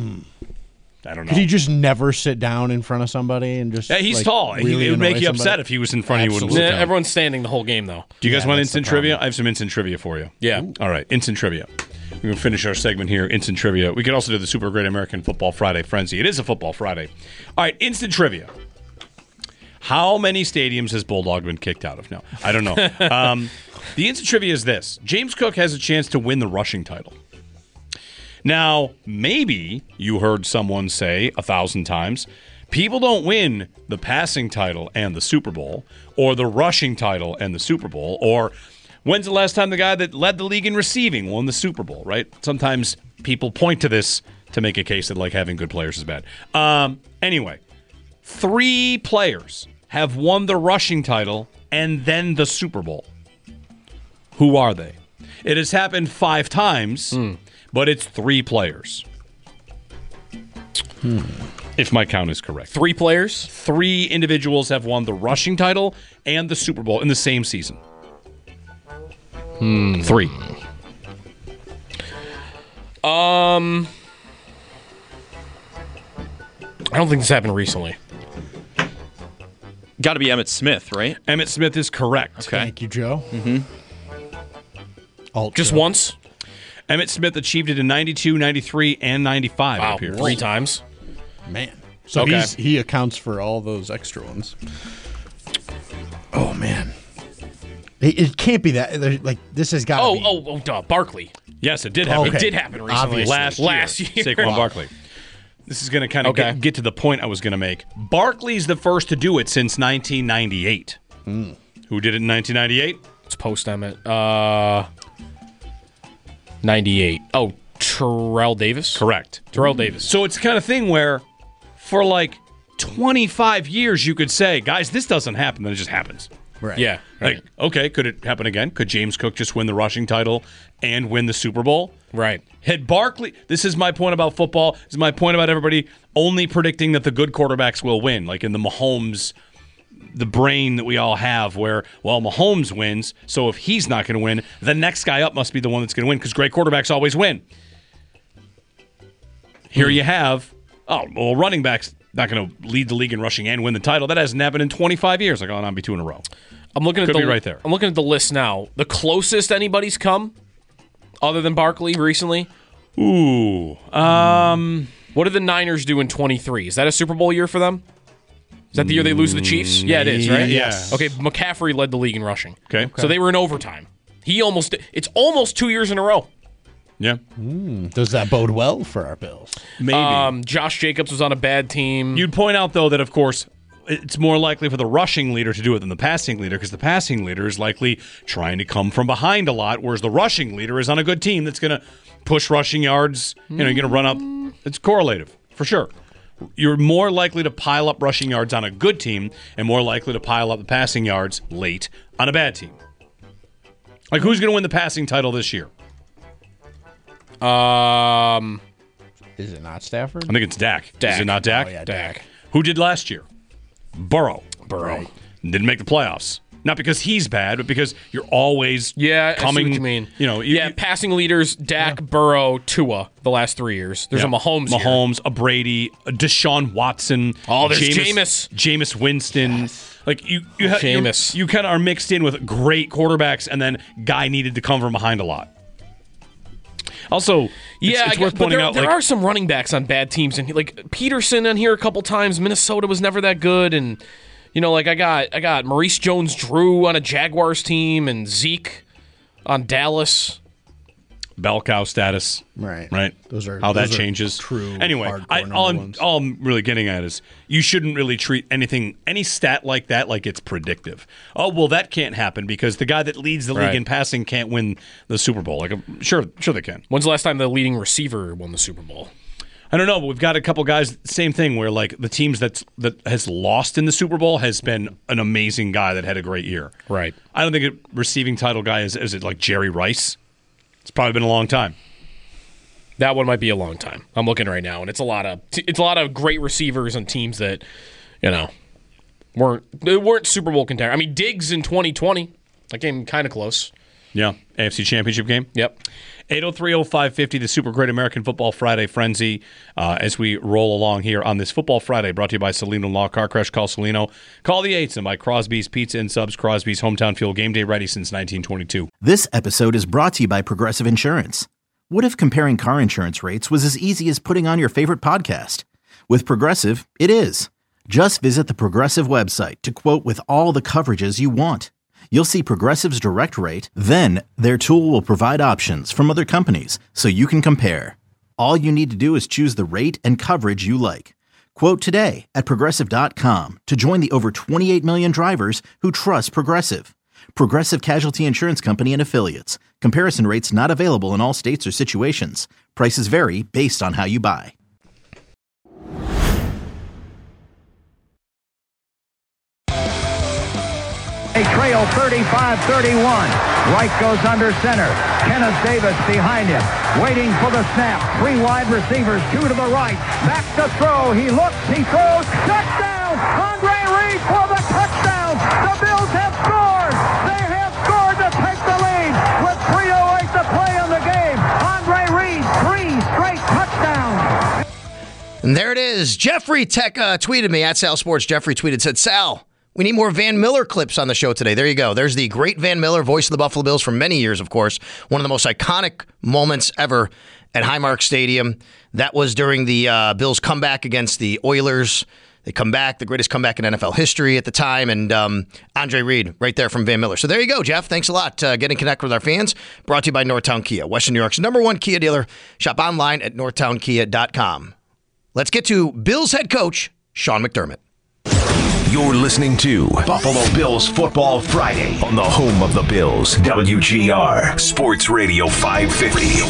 I don't know. Could he just never sit down in front of somebody and just? Yeah, he's tall. Really it would make you somebody? upset if he was in front of you. Wouldn't sit down. Everyone's standing the whole game, though. Do you guys want instant trivia? I have some instant trivia for you. Yeah. All right, instant trivia. We're going to finish our segment here, instant trivia. We could also do the Super Great American Football Friday Frenzy. It is a Football Friday. All right, instant trivia. How many stadiums has Bulldog been kicked out of? No, I don't know. The instant trivia is this. James Cook has a chance to win the rushing title. Now, maybe you heard someone say 1,000 times, people don't win the passing title and the Super Bowl, or the rushing title and the Super Bowl, or when's the last time the guy that led the league in receiving won the Super Bowl, right? Sometimes people point to this to make a case that like having good players is bad. Anyway, 3 players have won the rushing title and then the Super Bowl. Who are they? It has happened 5 times, but it's 3 players. If my count is correct. 3 players? 3 individuals have won the rushing title and the Super Bowl in the same season. 3. I don't think this happened recently. Got to be Emmitt Smith, right? Emmitt Smith is correct. Okay. Thank you, Joe. Just once? Emmitt Smith achieved it in 92, 93, and 95. Wow, it appears. 3 times. Man. So Okay. he accounts for all those extra ones. Oh, man. It can't be that. Like, this has got to be. Barkley. Yes, it did happen. Okay. It did happen recently. Obviously. Last year. year. Saquon Barkley. This is going to kind of get to the point I was going to make. Barkley's the first to do it since 1998. Who did it in 1998? It's post-Emmett. 98. Oh, Terrell Davis? Correct. Terrell Davis. So it's the kind of thing where for like 25 years you could say, guys, this doesn't happen. Then it just happens. Right. Yeah. Like, okay, could it happen again? Could James Cook just win the rushing title and win the Super Bowl? Right. Had Barkley, this is my point about football, this is my point about everybody only predicting that the good quarterbacks will win, like in the Mahomes, the brain that we all have where, well, Mahomes wins, so if he's not going to win, the next guy up must be the one that's going to win because great quarterbacks always win. Here you have, running backs not going to lead the league in rushing and win the title. That hasn't happened in 25 years. Like, I'll be 2 in a row. I'm looking at Could be right there. I'm looking at the list now. The closest anybody's come, other than Barkley recently. Ooh. What did the Niners do in 23? Is that a Super Bowl year for them? Is that the year they lose to the Chiefs? Yeah, it is, right? Yes. Okay, McCaffrey led the league in rushing. Okay. So they were in overtime. It's almost 2 years in a row. Yeah. Does that bode well for our Bills? Maybe. Josh Jacobs was on a bad team. You'd point out, though, that, of course, it's more likely for the rushing leader to do it than the passing leader because the passing leader is likely trying to come from behind a lot, whereas the rushing leader is on a good team that's going to push rushing yards. You're going to run up. It's correlative, for sure. You're more likely to pile up rushing yards on a good team and more likely to pile up the passing yards late on a bad team. Like, who's going to win the passing title this year? Is it not Stafford? I think it's Dak. Is it not Dak? Oh, yeah, Dak. Who did last year? Burrow. Right. Didn't make the playoffs. Not because he's bad, but because you're always coming. I see what you mean. Passing leaders, Dak, Burrow, Tua, the last 3 years. There's a Mahomes, a Brady, a Deshaun Watson. Oh, there's Jameis. Jameis Winston. Yes. Like, you Jameis. kind of are mixed in with great quarterbacks, and then guy needed to come from behind a lot. Also, it's worth pointing out. There are some running backs on bad teams, and like Peterson on here a couple times. Minnesota was never that good, and I got Maurice Jones-Drew on a Jaguars team, and Zeke on Dallas. Bell cow status, right. Those are how that changes. True. Anyway, all I'm really getting at is you shouldn't really treat any stat like that like it's predictive. Oh well, that can't happen because the guy that leads the league in passing can't win the Super Bowl. Like, sure they can. When's the last time the leading receiver won the Super Bowl? I don't know, but we've got a couple guys. Same thing where like the teams that has lost in the Super Bowl has been an amazing guy that had a great year. Right. I don't think a receiving title guy is it like Jerry Rice. It's probably been a long time. That one might be a long time. I'm looking right now, and it's a lot of great receivers and teams that weren't Super Bowl contenders. I mean, Diggs in 2020, that game kind of close. Yeah, AFC Championship game. Yep. 803-0550, the Super Great American Football Friday Frenzy. As we roll along here on this Football Friday, brought to you by Celino Law Car Crash. Call Celino. Call the 8s and by Crosby's Pizza and Subs. Crosby's Hometown Fuel, game day ready since 1922. This episode is brought to you by Progressive Insurance. What if comparing car insurance rates was as easy as putting on your favorite podcast? With Progressive, it is. Just visit the Progressive website to quote with all the coverages you want. You'll see Progressive's direct rate, then their tool will provide options from other companies so you can compare. All you need to do is choose the rate and coverage you like. Quote today at Progressive.com to join the over 28 million drivers who trust Progressive. Progressive Casualty Insurance Company and Affiliates. Comparison rates not available in all states or situations. Prices vary based on how you buy. They trail 35-31. Wright goes under center. Kenneth Davis behind him, waiting for the snap. 3 wide receivers, 2 to the right. Back to throw. He looks, he throws. Touchdown! Andre Reed for the touchdown! The Bills have scored! They have scored to take the lead with 3:08 to play in the game. Andre Reed, 3 straight touchdowns. And there it is. Jeffrey Tech tweeted me at Sal Sports. Jeffrey tweeted, said, Sal, we need more Van Miller clips on the show today. There you go. There's the great Van Miller, voice of the Buffalo Bills for many years, of course. One of the most iconic moments ever at Highmark Stadium. That was during the Bills' comeback against the Oilers. They come back, the greatest comeback in NFL history at the time, and Andre Reed right there from Van Miller. So there you go, Jeff. Thanks a lot. Getting connected with our fans. Brought to you by Northtown Kia, Western New York's #1 Kia dealer. Shop online at northtownkia.com. Let's get to Bills head coach, Sean McDermott. You're listening to Buffalo Bills Football Friday on the home of the Bills, WGR Sports Radio 550.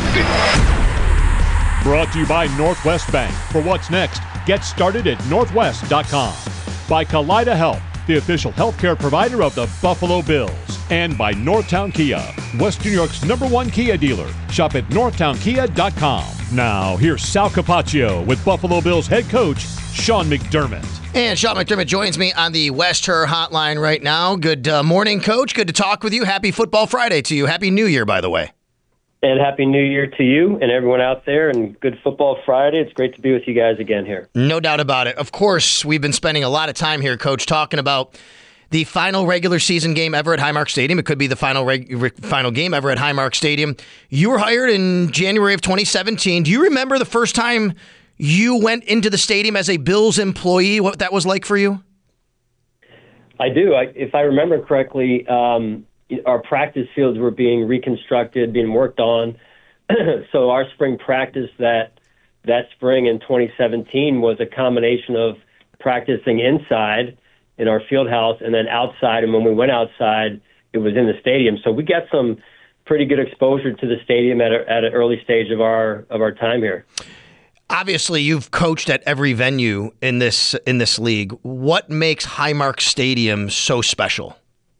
Brought to you by Northwest Bank. For what's next, get started at northwest.com. By Kaleida Health, the official healthcare provider of the Buffalo Bills. And by Northtown Kia, Western New York's #1 Kia dealer. Shop at northtownkia.com. Now, here's Sal Capaccio with Buffalo Bills head coach Sean McDermott. And Sean McDermott joins me on the West Her hotline right now. Good morning, Coach. Good to talk with you. Happy Football Friday to you. Happy New Year, by the way. And Happy New Year to you and everyone out there, and good Football Friday. It's great to be with you guys again here. No doubt about it. Of course, we've been spending a lot of time here, Coach, talking about the final regular season game ever at Highmark Stadium. It could be the final game ever at Highmark Stadium. You were hired in January of 2017. Do you remember the first time you went into the stadium as a Bills employee, what that was like for you? I do. If I remember correctly, our practice fields were being reconstructed, being worked on. So our spring practice that spring in 2017 was a combination of practicing inside in our field house and then outside. And when we went outside, it was in the stadium. So we got some pretty good exposure to the stadium at an early stage of our time here. Obviously, you've coached at every venue in this league. What makes Highmark Stadium so special?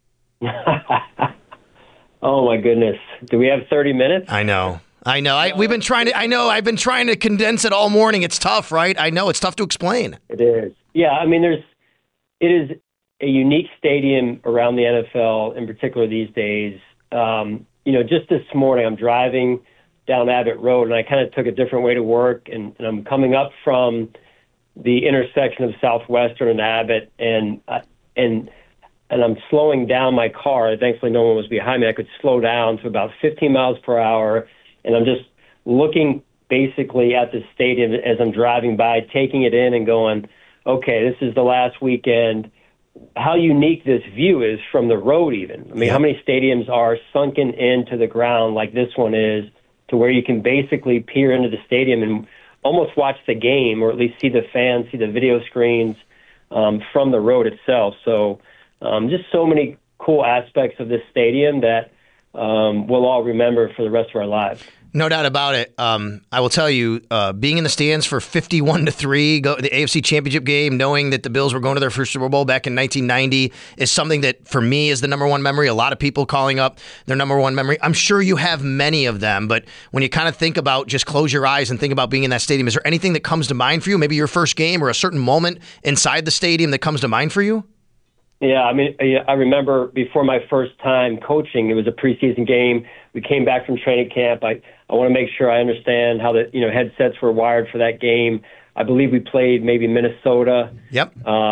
Oh my goodness! Do we have 30 minutes? I know. I've been trying to condense it all morning. It's tough, right? I know it's tough to explain. It is. Yeah, I mean, it is a unique stadium around the NFL, in particular these days. Just this morning, I'm driving down Abbott Road, and I kind of took a different way to work, and I'm coming up from the intersection of Southwestern and Abbott, and I'm slowing down my car. Thankfully, no one was behind me. I could slow down to about 15 miles per hour, and I'm just looking basically at the stadium as I'm driving by, taking it in and going, okay, this is the last weekend. How unique this view is from the road even. I mean, how many stadiums are sunken into the ground like this one is, to where you can basically peer into the stadium and almost watch the game, or at least see the fans, see the video screens from the road itself. So just so many cool aspects of this stadium that we'll all remember for the rest of our lives. No doubt about it. I will tell you, being in the stands for 51-3, the AFC Championship game, knowing that the Bills were going to their first Super Bowl back in 1990 is something that, for me, is the number one memory. A lot of people calling up their number one memory. I'm sure you have many of them, but when you kind of think about, just close your eyes and think about being in that stadium, is there anything that comes to mind for you? Maybe your first game or a certain moment inside the stadium that comes to mind for you? Yeah, I mean, I remember before my first time coaching, it was a preseason game. We came back from training camp. I want to make sure I understand how the headsets were wired for that game. I believe we played maybe Minnesota. Yep.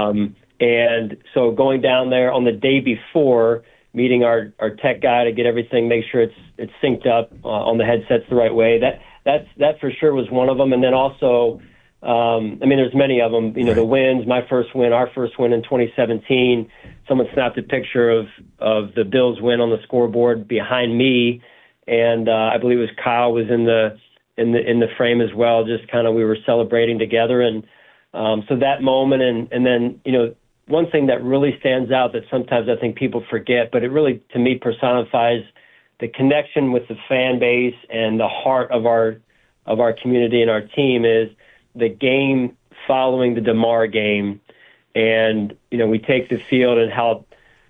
And so going down there on the day before, meeting our tech guy to get everything, make sure it's synced up on the headsets the right way. That for sure was one of them. And then also, there's many of them. The wins. My first win, our first win in 2017. Someone snapped a picture of the Bills win on the scoreboard behind me, and I believe it was Kyle was in the frame as well. Just kind of we were celebrating together, and so that moment, and then one thing that really stands out that sometimes I think people forget, but it really to me personifies the connection with the fan base and the heart of our community and our team is the game following the DeMar game. And, we take the field and how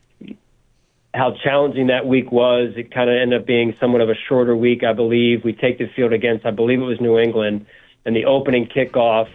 challenging that week was. It kind of ended up being somewhat of a shorter week, I believe. We take the field against, I believe it was New England, and the opening kickoff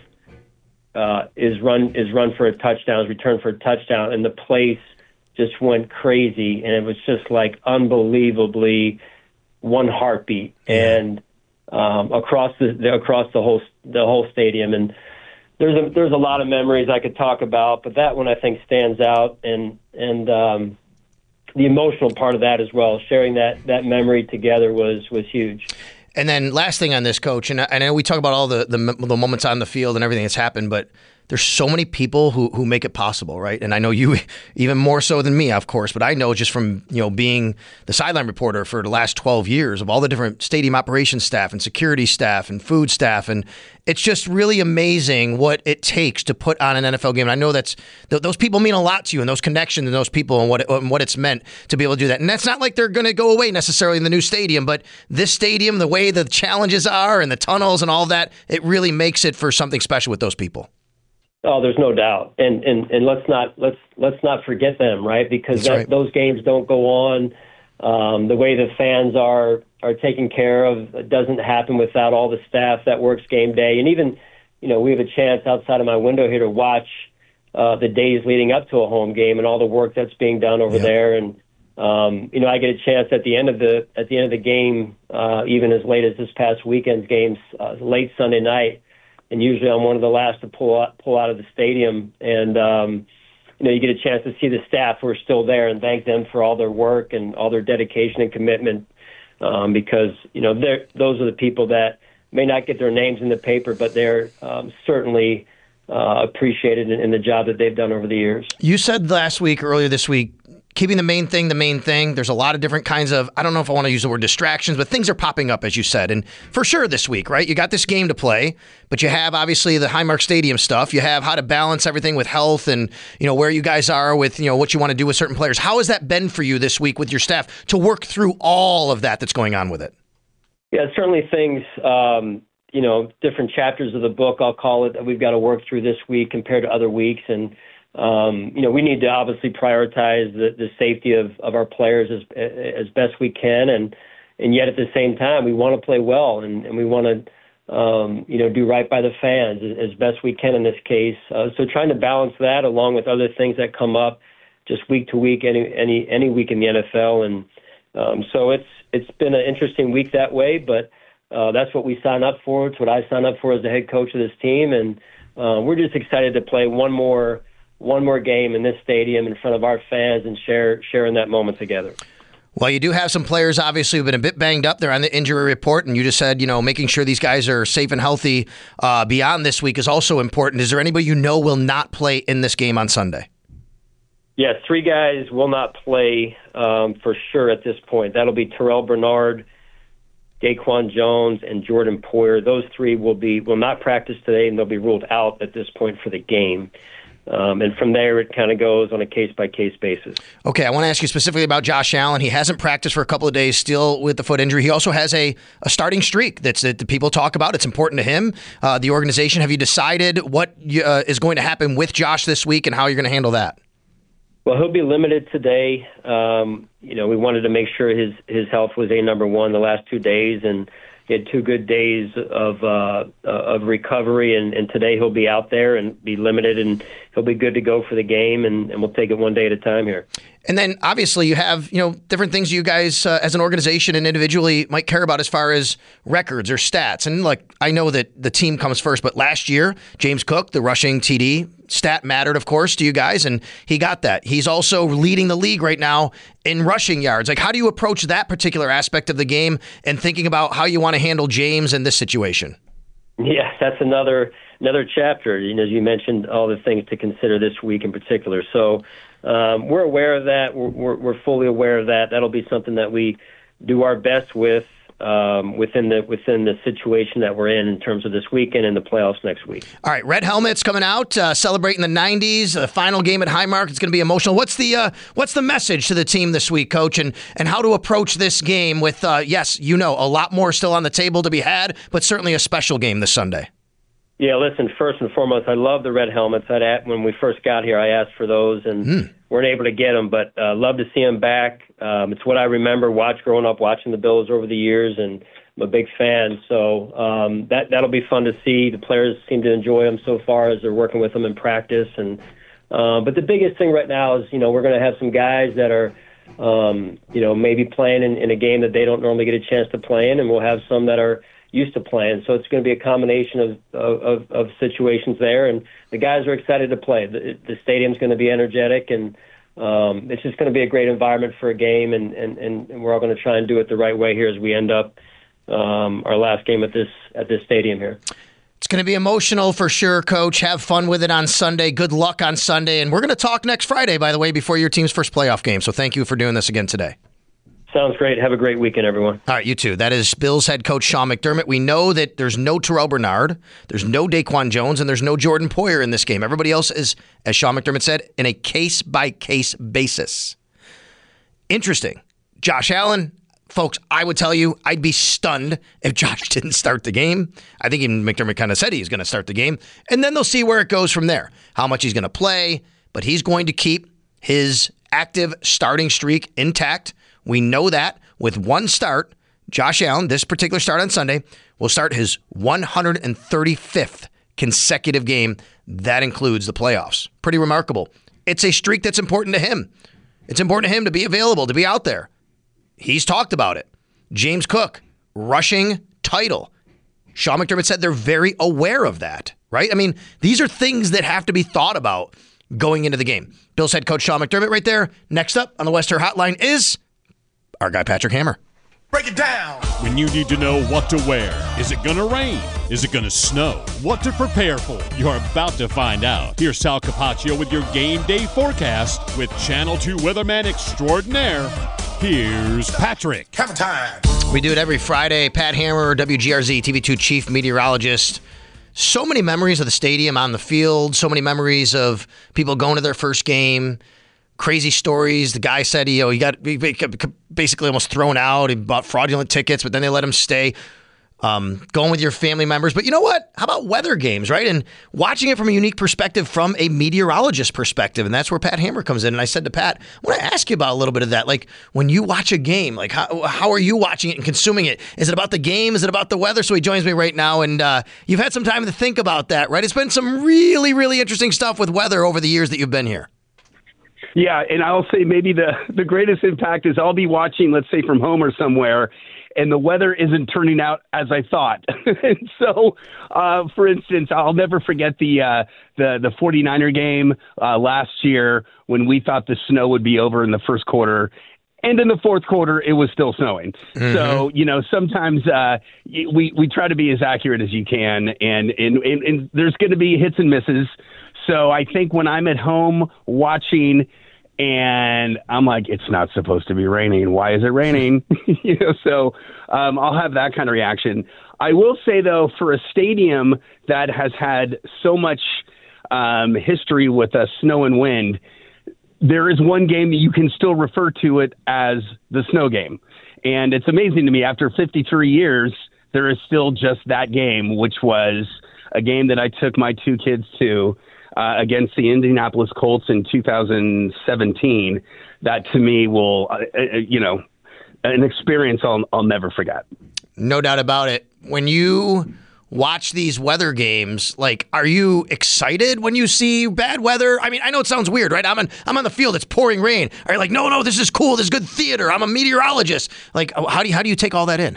is run for a touchdown, is returned for a touchdown, and the place just went crazy, and it was just like unbelievably one heartbeat, and across the whole stadium. And there's a lot of memories I could talk about, but that one I think stands out, and the emotional part of that as well. Sharing that memory together was huge. And then last thing on this, Coach, and I know we talk about all the moments on the field and everything that's happened, but there's so many people who make it possible, right? And I know you even more so than me, of course, but I know just from being the sideline reporter for the last 12 years of all the different stadium operations staff and security staff and food staff, and it's just really amazing what it takes to put on an NFL game. And I know those people mean a lot to you, and those connections and those people and what it's meant to be able to do that. And that's not like they're going to go away necessarily in the new stadium, but this stadium, the way the challenges are and the tunnels and all that, it really makes it for something special with those people. Oh, there's no doubt, and let's not forget them, right? Because those games don't go on. The way the fans are taken care of, it doesn't happen without all the staff that works game day. And even, we have a chance outside of my window here to watch the days leading up to a home game and all the work that's being done over there. And I get a chance at the end of the game, even as late as this past weekend's games, late Sunday night. And usually I'm one of the last to pull out of the stadium. And, you get a chance to see the staff who are still there and thank them for all their work and all their dedication and commitment because, those are the people that may not get their names in the paper, but they're certainly appreciated in the job that they've done over the years. You said earlier this week, keeping the main thing. There's a lot of different kinds of, I don't know if I want to use the word distractions, but things are popping up, as you said. And for sure this week, right? You got this game to play, but you have obviously the Highmark Stadium stuff. You have how to balance everything with health and, where you guys are with, what you want to do with certain players. How has that been for you this week with your staff to work through all of that that's going on with it? Yeah, certainly things different chapters of the book, I'll call it, that we've got to work through this week compared to other weeks. And, we need to obviously prioritize the safety of our players as best we can. And yet at the same time, we want to play well and we want to, do right by the fans as best we can in this case. So trying to balance that along with other things that come up just week to week, any week in the NFL. And so it's been an interesting week that way, but that's what we signed up for. It's what I signed up for as the head coach of this team. And we're just excited to play one more game in this stadium in front of our fans and sharing that moment together. Well, you do have some players, obviously, who've been a bit banged up. They're on the injury report, and you just said, making sure these guys are safe and healthy beyond this week is also important. Is there anybody will not play in this game on Sunday? Yeah, 3 guys will not play for sure at this point. That'll be Terrell Bernard, Daquan Jones, and Jordan Poyer. Those 3 will not practice today, and they'll be ruled out at this point for the game. And from there, it kind of goes on a case-by-case basis. Okay, I want to ask you specifically about Josh Allen. He hasn't practiced for a couple of days still with the foot injury. He also has a starting streak that people talk about. It's important to him, the organization. Have you decided what is going to happen with Josh this week and how you're going to handle that? Well, he'll be limited today. We wanted to make sure his health was number one the last 2 days, and he had 2 good days of recovery, and today he'll be out there and be limited, and he'll be good to go for the game, and we'll take it one day at a time here. And then obviously you have, different things you guys as an organization and individually might care about as far as records or stats. And I know that the team comes first, but last year, James Cook, the rushing TD stat mattered, of course, to you guys, and he got that. He's also leading the league right now in rushing yards. How do you approach that particular aspect of the game and thinking about how you want to handle James in this situation? Yeah, that's another chapter. As you mentioned, all the things to consider this week in particular. So we're aware of that. We're fully aware of that. That'll be something that we do our best with within the situation that we're in terms of this weekend and the playoffs next week. All right, Red Helmets coming out, celebrating the 90s, the final game at Highmark. It's going to be emotional. What's the message to the team this week, Coach, and how to approach this game with, yes, a lot more still on the table to be had, but certainly a special game this Sunday? Yeah, listen, first and foremost, I love the Red Helmets. When we first got here, I asked for those and weren't able to get them, but love to see them back. It's what I remember growing up watching the Bills over the years, and I'm a big fan. So that'll be fun to see. The players seem to enjoy them so far as they're working with them in practice. And but the biggest thing right now is, we're going to have some guys that are, maybe playing in a game that they don't normally get a chance to play in, and we'll have some that are used to playing. So it's going to be a combination of situations there, and the guys are excited to play. The stadium's going to be energetic, and it's just going to be a great environment for a game, and we're all going to try and do it the right way here as we end up our last game at this stadium here. It's going to be emotional for sure, Coach. Have fun with it on Sunday. Good luck on Sunday, and we're going to talk next Friday, by the way, before your team's first playoff game. So thank you for doing this again today. Sounds great. Have a great weekend, everyone. All right, you too. That is Bills head coach Sean McDermott. We know that there's no Terrell Bernard, there's no Daquan Jones, and there's no Jordan Poyer in this game. Everybody else is, as Sean McDermott said, in a case-by-case basis. Interesting. Josh Allen, folks, I would tell you I'd be stunned if Josh didn't start the game. I think even McDermott kind of said he's going to start the game, and then they'll see where it goes from there, how much he's going to play, but he's going to keep his active starting streak intact. We know that with one start, Josh Allen, this particular start on Sunday, will start his 135th consecutive game. That includes the playoffs. Pretty remarkable. It's a streak that's important to him. It's important to him to be available, to be out there. He's talked about it. James Cook, rushing title. Sean McDermott said they're very aware of that, right? I mean, these are things that have to be thought about going into the game. Bills head coach Sean McDermott right there. Next up on the West Her Hotline is our guy, Patrick Hammer. Break it down. When you need to know what to wear. Is it going to rain? Is it going to snow? What to prepare for? You're about to find out. Here's Sal Capaccio with your game day forecast with Channel 2 weatherman extraordinaire. Here's Patrick. Hammer time. We do it every Friday. Pat Hammer, WGRZ TV2 chief meteorologist. So many memories of the stadium on the field. So many memories of people going to their first game. Crazy stories. The guy said he got basically almost thrown out. He bought fraudulent tickets, but then they let him stay. going with your family members. But you know what? How about weather games, right? And watching it from a unique perspective, from a meteorologist perspective. And that's where Pat Hammer comes in. And I said to Pat, I want to ask you about a little bit of that. Like, when you watch a game, like how are you watching it and consuming it? Is it about the game? Is it about the weather? So he joins me right now. And you've had some time to think about that, right? It's been some really, really interesting stuff with weather over the years that you've been here. Yeah, and I'll say maybe the greatest impact is I'll be watching, let's say, from home or somewhere, and the weather isn't turning out as I thought. And so, for instance, I'll never forget the 49er game last year when we thought the snow would be over in the first quarter. And in the fourth quarter, it was still snowing. Mm-hmm. So, sometimes we try to be as accurate as you can, and there's going to be hits and misses. So I think when I'm at home watching and I'm like, it's not supposed to be raining. Why is it raining? So I'll have that kind of reaction. I will say, though, for a stadium that has had so much history with snow and wind, there is one game that you can still refer to it as the snow game. And it's amazing to me, after 53 years, there is still just that game, which was a game that I took my two kids to against the Indianapolis Colts in 2017. That, to me, will, an experience I'll never forget. No doubt about it. When you watch these weather games, like, are you excited when you see bad weather? I mean, I know it sounds weird, right? I'm on the field, it's pouring rain. Are you like, no, this is cool, this is good theater, I'm a meteorologist? Like, how do you take all that in?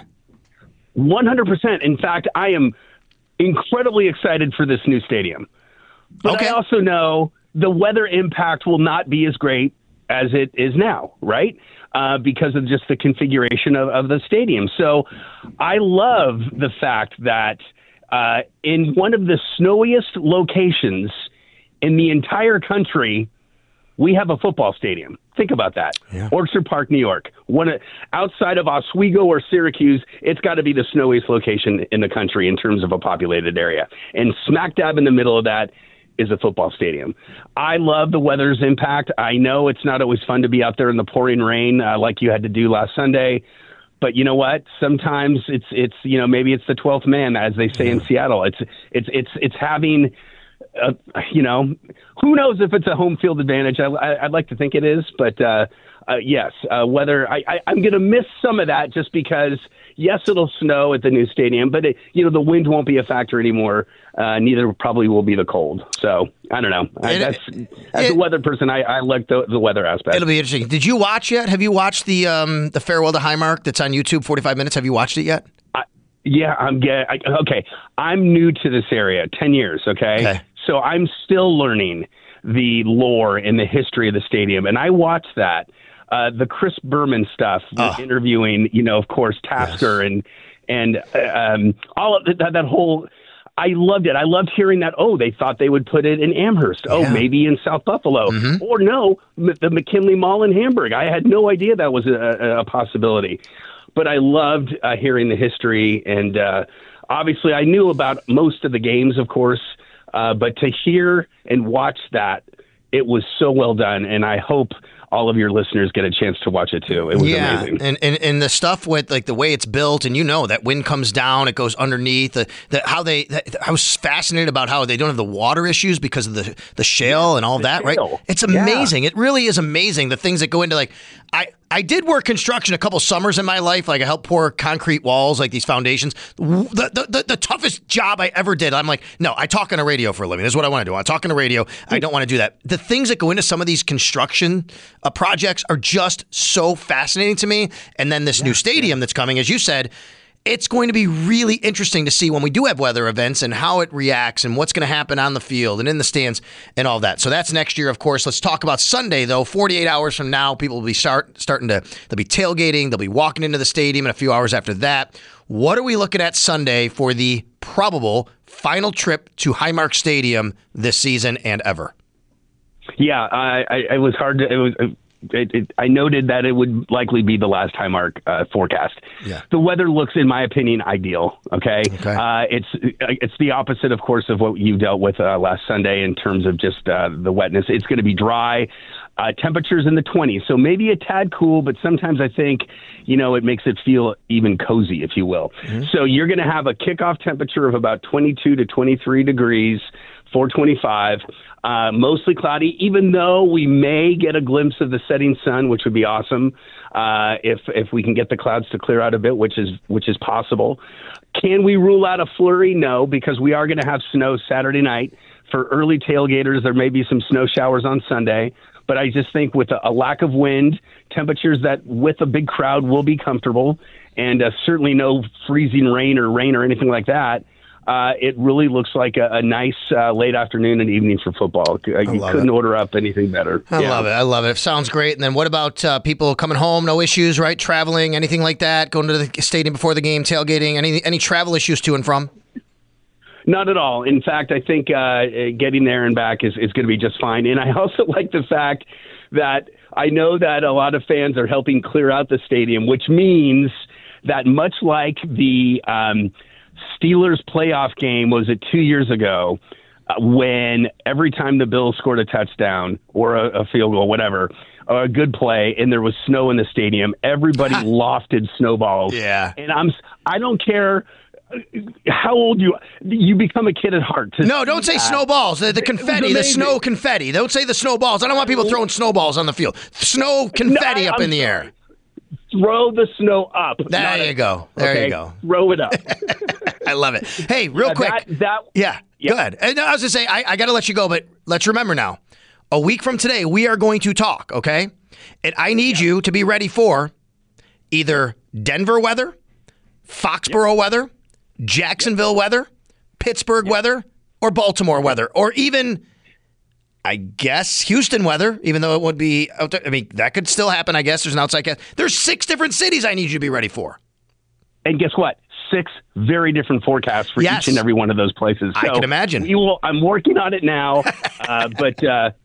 100%. In fact, I am incredibly excited for this new stadium. But okay. I also know the weather impact will not be as great as it is now, right? Because of just the configuration of the stadium. So I love the fact that in one of the snowiest locations in the entire country, we have a football stadium. Think about that. Yeah. Orchard Park, New York. Outside of Oswego or Syracuse, it's got to be the snowiest location in the country in terms of a populated area. And smack dab in the middle of that is a football stadium. I love the weather's impact. I know it's not always fun to be out there in the pouring rain like you had to do last Sunday. But you know what? Sometimes it's maybe it's the 12th man, as they say in Seattle. It's having, who knows if it's a home field advantage. I'd like to think it is, but yes, weather. I'm going to miss some of that just because, yes, it'll snow at the new stadium, but the wind won't be a factor anymore. Neither probably will be the cold. So I don't know. As a weather person, I like the weather aspect. It'll be interesting. Did you watch yet? Have you watched the Farewell to Highmark that's on YouTube, 45 minutes? Have you watched it yet? Yeah, okay. I'm new to this area, 10 years, okay? So I'm still learning the lore and the history of the stadium, and I watched that. The Chris Berman stuff, interviewing, of course, Tasker and all of that whole. I loved it. I loved hearing that. Oh, they thought they would put it in Amherst. Oh, maybe in South Buffalo, or no, the McKinley Mall in Hamburg. I had no idea that was a possibility. But I loved hearing the history, and obviously I knew about most of the games, of course. But to hear and watch that, it was so well done, and I hope all of your listeners get a chance to watch it too. It was amazing. And the stuff with like the way it's built, and that wind comes down, it goes underneath. I was fascinated about how they don't have the water issues because of the shale and all that, right? It's amazing. Yeah. It really is amazing, the things that go into I did work construction a couple summers in my life. Like I helped pour concrete walls, like these foundations. The toughest job I ever did. I'm like, no, I talk on a radio for a living. This is what I want to do. I talk on a radio. I don't want to do that. The things that go into some of these construction projects are just so fascinating to me. And then this new stadium that's coming, as you said, it's going to be really interesting to see when we do have weather events and how it reacts and what's going to happen on the field and in the stands and all that. So that's next year, of course. Let's talk about Sunday, though. 48 hours from now, people will be starting to, they'll be tailgating. They'll be walking into the stadium in a few hours after that. What are we looking at Sunday for the probable final trip to Highmark Stadium this season and ever? Yeah, it was hard to. I noted that it would likely be the last Highmark forecast. Yeah. The weather looks, in my opinion, ideal. Okay. It's the opposite, of course, of what you dealt with last Sunday in terms of just the wetness. It's going to be dry. Temperatures in the 20s, so maybe a tad cool, but sometimes I think, it makes it feel even cozy, if you will. Mm-hmm. So you're going to have a kickoff temperature of about 22 to 23 degrees, 425, mostly cloudy, even though we may get a glimpse of the setting sun, which would be awesome if we can get the clouds to clear out a bit, which is possible. Can we rule out a flurry? No, because we are going to have snow Saturday night. For early tailgaters, there may be some snow showers on Sunday. But I just think with a lack of wind, temperatures that with a big crowd will be comfortable, and certainly no freezing rain or anything like that, it really looks like a nice late afternoon and evening for football. You couldn't order up anything better. I love it. Sounds great. And then what about people coming home? No issues, right? Traveling, anything like that? Going to the stadium before the game, tailgating, any travel issues to and from? Not at all. In fact, I think getting there and back is going to be just fine. And I also like the fact that I know that a lot of fans are helping clear out the stadium, which means that much like the Steelers playoff game, was it 2 years ago, when every time the Bills scored a touchdown or a field goal, whatever, or a good play, and there was snow in the stadium, everybody lofted snowballs. Yeah. And I don't care how old you become a kid at heart. No, don't say snowballs. The confetti, the snow confetti. Don't say the snowballs. I don't want people throwing snowballs on the field. Snow confetti up in the air. Throw the snow up. There you go. There you go. Throw it up. I love it. Hey, real quick. Go ahead. And I was going to say, I got to let you go, but let's remember now, a week from today, we are going to talk, okay? And I need you to be ready for either Denver weather, Foxborough weather, Jacksonville weather, Pittsburgh weather, or Baltimore weather, or even, I guess, Houston weather, even though it would be, that could still happen, I guess. There's an outside cast. There's 6 different cities I need you to be ready for. And guess what? 6 very different forecasts for each and every one of those places. So I can imagine. I'm working on it now, but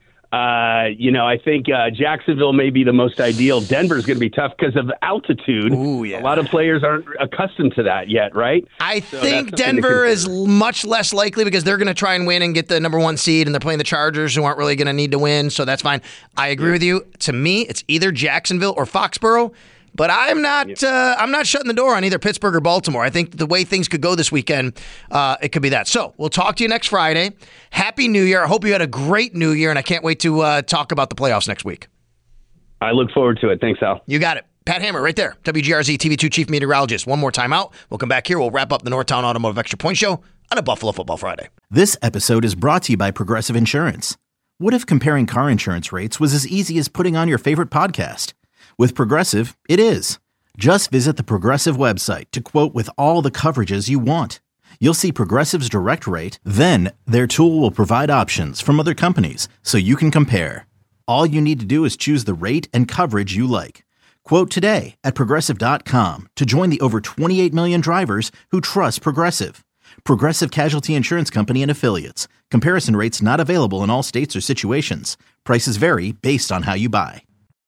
I think Jacksonville may be the most ideal. Denver's going to be tough because of altitude. Ooh, yeah. A lot of players aren't accustomed to that yet, right? I think Denver is much less likely because they're going to try and win and get the number 1 seed, and they're playing the Chargers, who aren't really going to need to win, so that's fine. I agree with you. To me, it's either Jacksonville or Foxborough. But I'm not shutting the door on either Pittsburgh or Baltimore. I think the way things could go this weekend, it could be that. So we'll talk to you next Friday. Happy New Year. I hope you had a great New Year, and I can't wait to talk about the playoffs next week. I look forward to it. Thanks, Al. You got it. Pat Hammer right there, WGRZ TV2 Chief Meteorologist. One more time out. We'll come back here. We'll wrap up the Northtown Automotive Extra Point Show on a Buffalo Football Friday. This episode is brought to you by Progressive Insurance. What if comparing car insurance rates was as easy as putting on your favorite podcast? With Progressive, it is. Just visit the Progressive website to quote with all the coverages you want. You'll see Progressive's direct rate, then their tool will provide options from other companies so you can compare. All you need to do is choose the rate and coverage you like. Quote today at Progressive.com to join the over 28 million drivers who trust Progressive. Progressive Casualty Insurance Company and Affiliates. Comparison rates not available in all states or situations. Prices vary based on how you buy.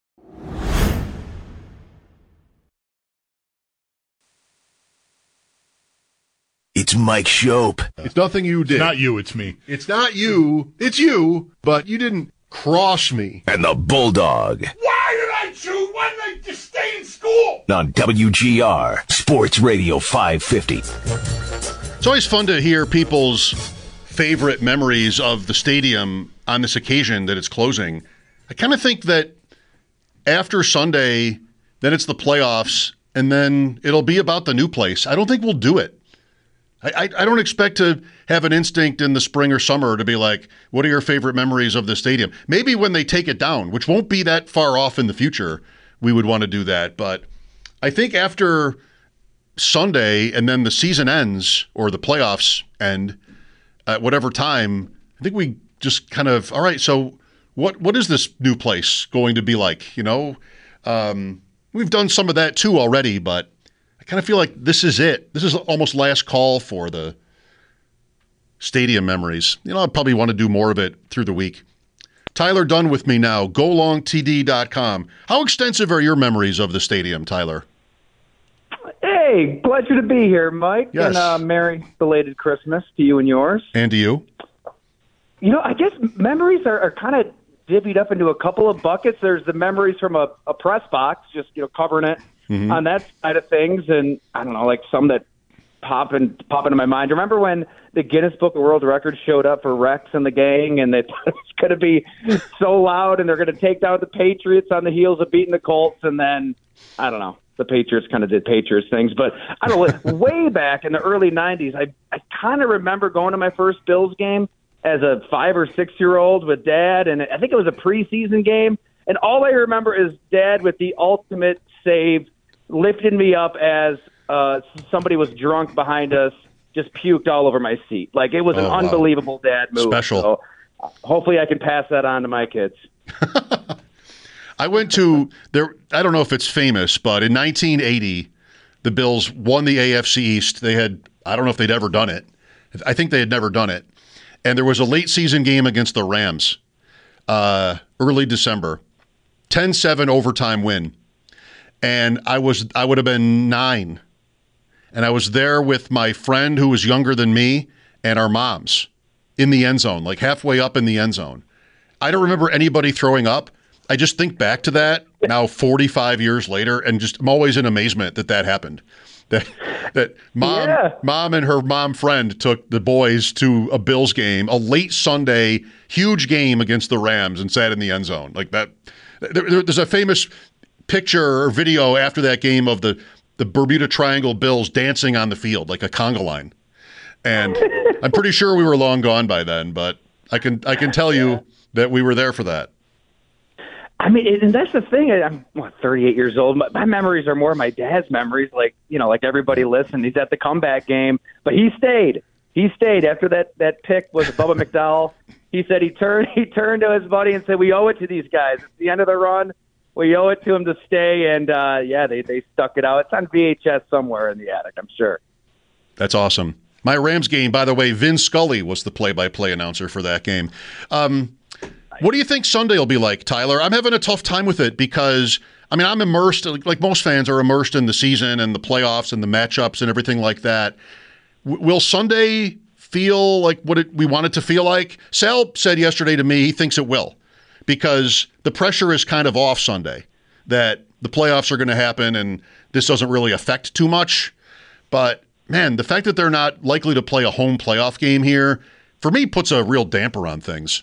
It's Mike Shope. It's nothing you did. It's not you, it's me. It's not you. It's you, but you didn't cross me. And the Bulldog. Why did I choose? Why did I just stay in school? On WGR Sports Radio 550. It's always fun to hear people's favorite memories of the stadium on this occasion that it's closing. I kind of think that after Sunday, then it's the playoffs, and then it'll be about the new place. I don't think we'll do it. I don't expect to have an instinct in the spring or summer to be like, what are your favorite memories of the stadium? Maybe when they take it down, which won't be that far off in the future, we would want to do that. But I think after Sunday and then the season ends or the playoffs end at whatever time, I think we just kind of, all right, so what is this new place going to be like? You know, we've done some of that too already, but kind of feel like this is it. This is almost last call for the stadium memories. You know, I'll probably want to do more of it through the week. Tyler Dunn with me now, golongtd.com. How extensive are your memories of the stadium, Tyler? Hey, pleasure to be here, Mike. Yes. And merry belated Christmas to you and yours. And to you. You know, I guess memories are kind of divvied up into a couple of buckets. There's the memories from a press box, just covering it on that side of things, and I don't know, like some that pop into my mind. Remember when the Guinness Book of World Records showed up for Rex and the gang, and they thought it was going to be so loud, and they're going to take down the Patriots on the heels of beating the Colts, and then I don't know. The Patriots kind of did Patriots things, but I don't know. Way back in the early '90s, I kind of remember going to my first Bills game as a 5 or 6 year old with Dad, and I think it was a preseason game. And all I remember is Dad with the ultimate save, lifted me up as somebody was drunk behind us, just puked all over my seat. Like it was an unbelievable dad move. Special. So hopefully I can pass that on to my kids. I went to there. I don't know if it's famous, but in 1980, the Bills won the AFC East. They had, I don't know if they'd ever done it. I think they had never done it. And there was a late season game against the Rams, early December, 10-7 overtime win. And I would have been 9. And I was there with my friend who was younger than me and our moms in the end zone, like halfway up in the end zone. I don't remember anybody throwing up. I just think back to that now 45 years later, and just I'm always in amazement that happened. That mom and her mom friend took the boys to a Bills game, a late Sunday, huge game against the Rams, and sat in the end zone. Like that. There's a famous picture or video after that game of the Bermuda Triangle Bills dancing on the field like a conga line. And I'm pretty sure we were long gone by then, but I can tell you that we were there for that. I mean, and that's the thing. I'm 38 years old. My memories are more my dad's memories. Like, like everybody listened. He's at the comeback game, but he stayed. He stayed after that pick was Bubba McDowell. He said he turned to his buddy and said, "We owe it to these guys. It's the end of the run. We owe it to them to stay." And they stuck it out. It's on VHS somewhere in the attic, I'm sure. That's awesome. My Rams game, by the way, Vin Scully was the play-by-play announcer for that game. What do you think Sunday will be like, Tyler? I'm having a tough time with it because, I'm immersed, like most fans are immersed in the season and the playoffs and the matchups and everything like that. Will Sunday feel like what we want it to feel like? Sal said yesterday to me he thinks it will because the pressure is kind of off Sunday, that the playoffs are going to happen and this doesn't really affect too much. But, man, the fact that they're not likely to play a home playoff game here, for me, puts a real damper on things.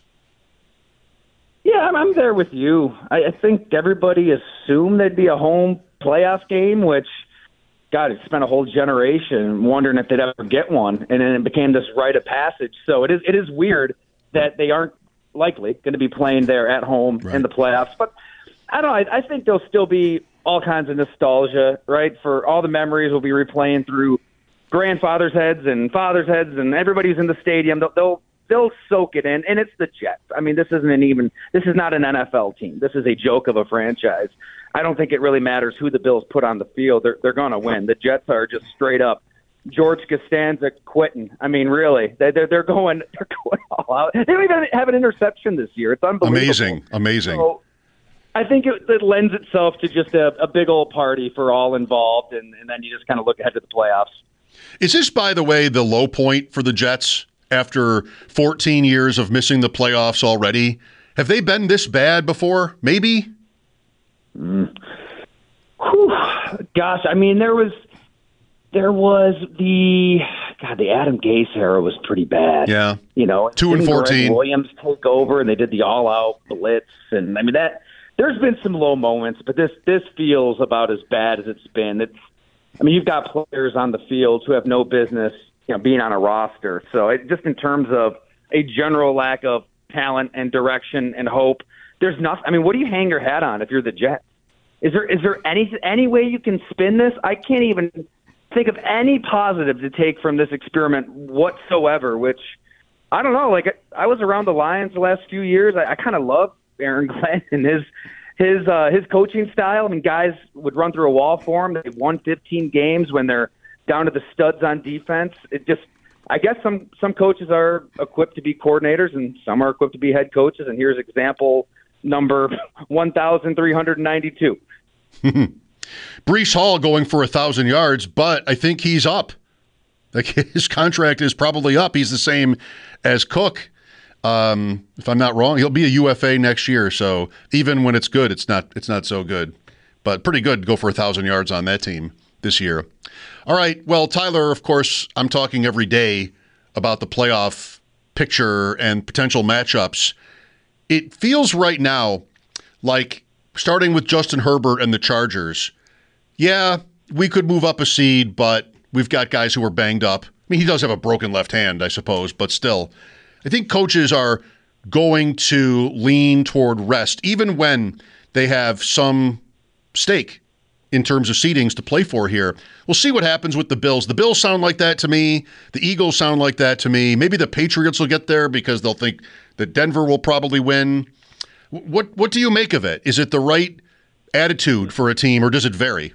Yeah, I'm there with you. I think everybody assumed there'd be a home playoff game, which, God, it spent a whole generation wondering if they'd ever get one, and then it became this rite of passage. So it is weird that they aren't likely going to be playing there at home in the playoffs. But I don't know. I think there'll still be all kinds of nostalgia, right? For all the memories we'll be replaying through grandfathers' heads and fathers' heads, and everybody's in the stadium. They'll soak it in, and it's the Jets. This is not an NFL team. This is a joke of a franchise. I don't think it really matters who the Bills put on the field. They're going to win. The Jets are just straight up George Costanza quitting. Really, they're going all out. They don't even have an interception this year. It's unbelievable. Amazing. So I think it lends itself to just a big old party for all involved, and then you just kind of look ahead to the playoffs. Is this, by the way, the low point for the Jets? After 14 years of missing the playoffs already, have they been this bad before? Maybe. Gosh, there was the Adam Gase era was pretty bad. Yeah. 2-14. Williams took over and they did the all-out blitz, and there's been some low moments, but this feels about as bad as it's been. You've got players on the field who have no business being on a roster. So just in terms of a general lack of talent and direction and hope, there's nothing. What do you hang your hat on if you're the Jets? Is there any way you can spin this? I can't even think of any positive to take from this experiment whatsoever, which I don't know. Like, I was around the Lions the last few years. I kind of love Aaron Glenn and his coaching style. Guys would run through a wall for him. They've won 15 games when they're down to the studs on defense. I guess some coaches are equipped to be coordinators and some are equipped to be head coaches. And here's example number 1,392. Breece Hall going for 1,000 yards, but I think he's up. Like, his contract is probably up. He's the same as Cook. If I'm not wrong, he'll be a UFA next year. So even when it's good, it's not so good. But pretty good to go for 1,000 yards on that team this year. All right. Well, Tyler, of course, I'm talking every day about the playoff picture and potential matchups. It feels right now like, starting with Justin Herbert and the Chargers, yeah, we could move up a seed, but we've got guys who are banged up. I mean, he does have a broken left hand, I suppose, but still. I think coaches are going to lean toward rest, even when they have some stake in terms of seedings to play for here. We'll see what happens with the Bills. The Bills sound like that to me. The Eagles sound like that to me. Maybe the Patriots will get there because they'll think that Denver will probably win. What do you make of it? Is it the right attitude for a team, or does it vary?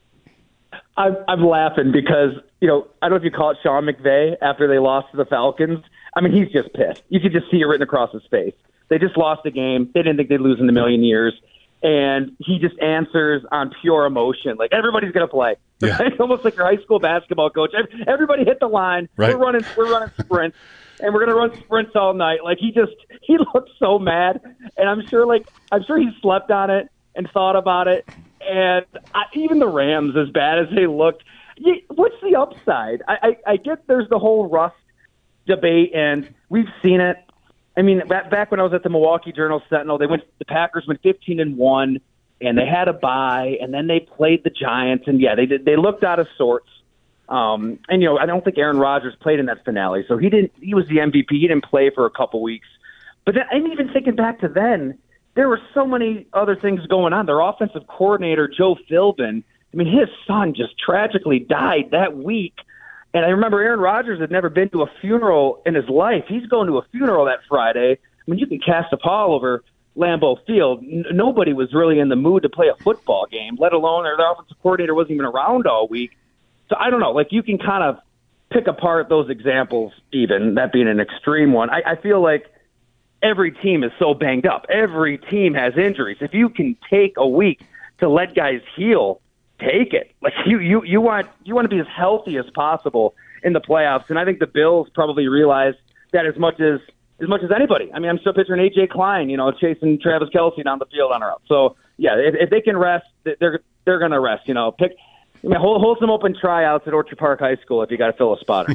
I'm laughing because, I don't know if you call it Sean McVay after they lost to the Falcons. I mean, he's just pissed. You could just see it written across his face. They just lost the game. They didn't think they'd lose in a million years. And he just answers on pure emotion. Like, everybody's going to play. Yeah. It's almost like your high school basketball coach. Everybody hit the line. Right. We're running sprints. And we're going to run sprints all night. Like, he looked so mad. And I'm sure he slept on it and thought about it. And even the Rams, as bad as they looked, what's the upside? I get there's the whole rust debate, and we've seen it. I mean, back when I was at the Milwaukee Journal-Sentinel, the Packers went 15-1, and they had a bye, and then they played the Giants, and yeah, they looked out of sorts. And I don't think Aaron Rodgers played in that finale, so he was the MVP. He didn't play for a couple weeks. But then, and even thinking back to then, there were so many other things going on. Their offensive coordinator, Joe Philbin, I mean, his son just tragically died that week. And I remember Aaron Rodgers had never been to a funeral in his life. He's going to a funeral that Friday. I mean, you can cast a pall over Lambeau Field. Nobody was really in the mood to play a football game, let alone their offensive coordinator wasn't even around all week. So I don't know. Like, you can kind of pick apart those examples, even, that being an extreme one. I feel like every team is so banged up. Every team has injuries. If you can take a week to let guys heal, take it. Like, you want to be as healthy as possible in the playoffs. And I think the Bills probably realize that as much as anybody. I mean, I'm still picturing A.J. Klein, chasing Travis Kelce down the field on her up. So yeah, if they can rest, they're going to rest. Hold some open tryouts at Orchard Park High School if you got to fill a spot.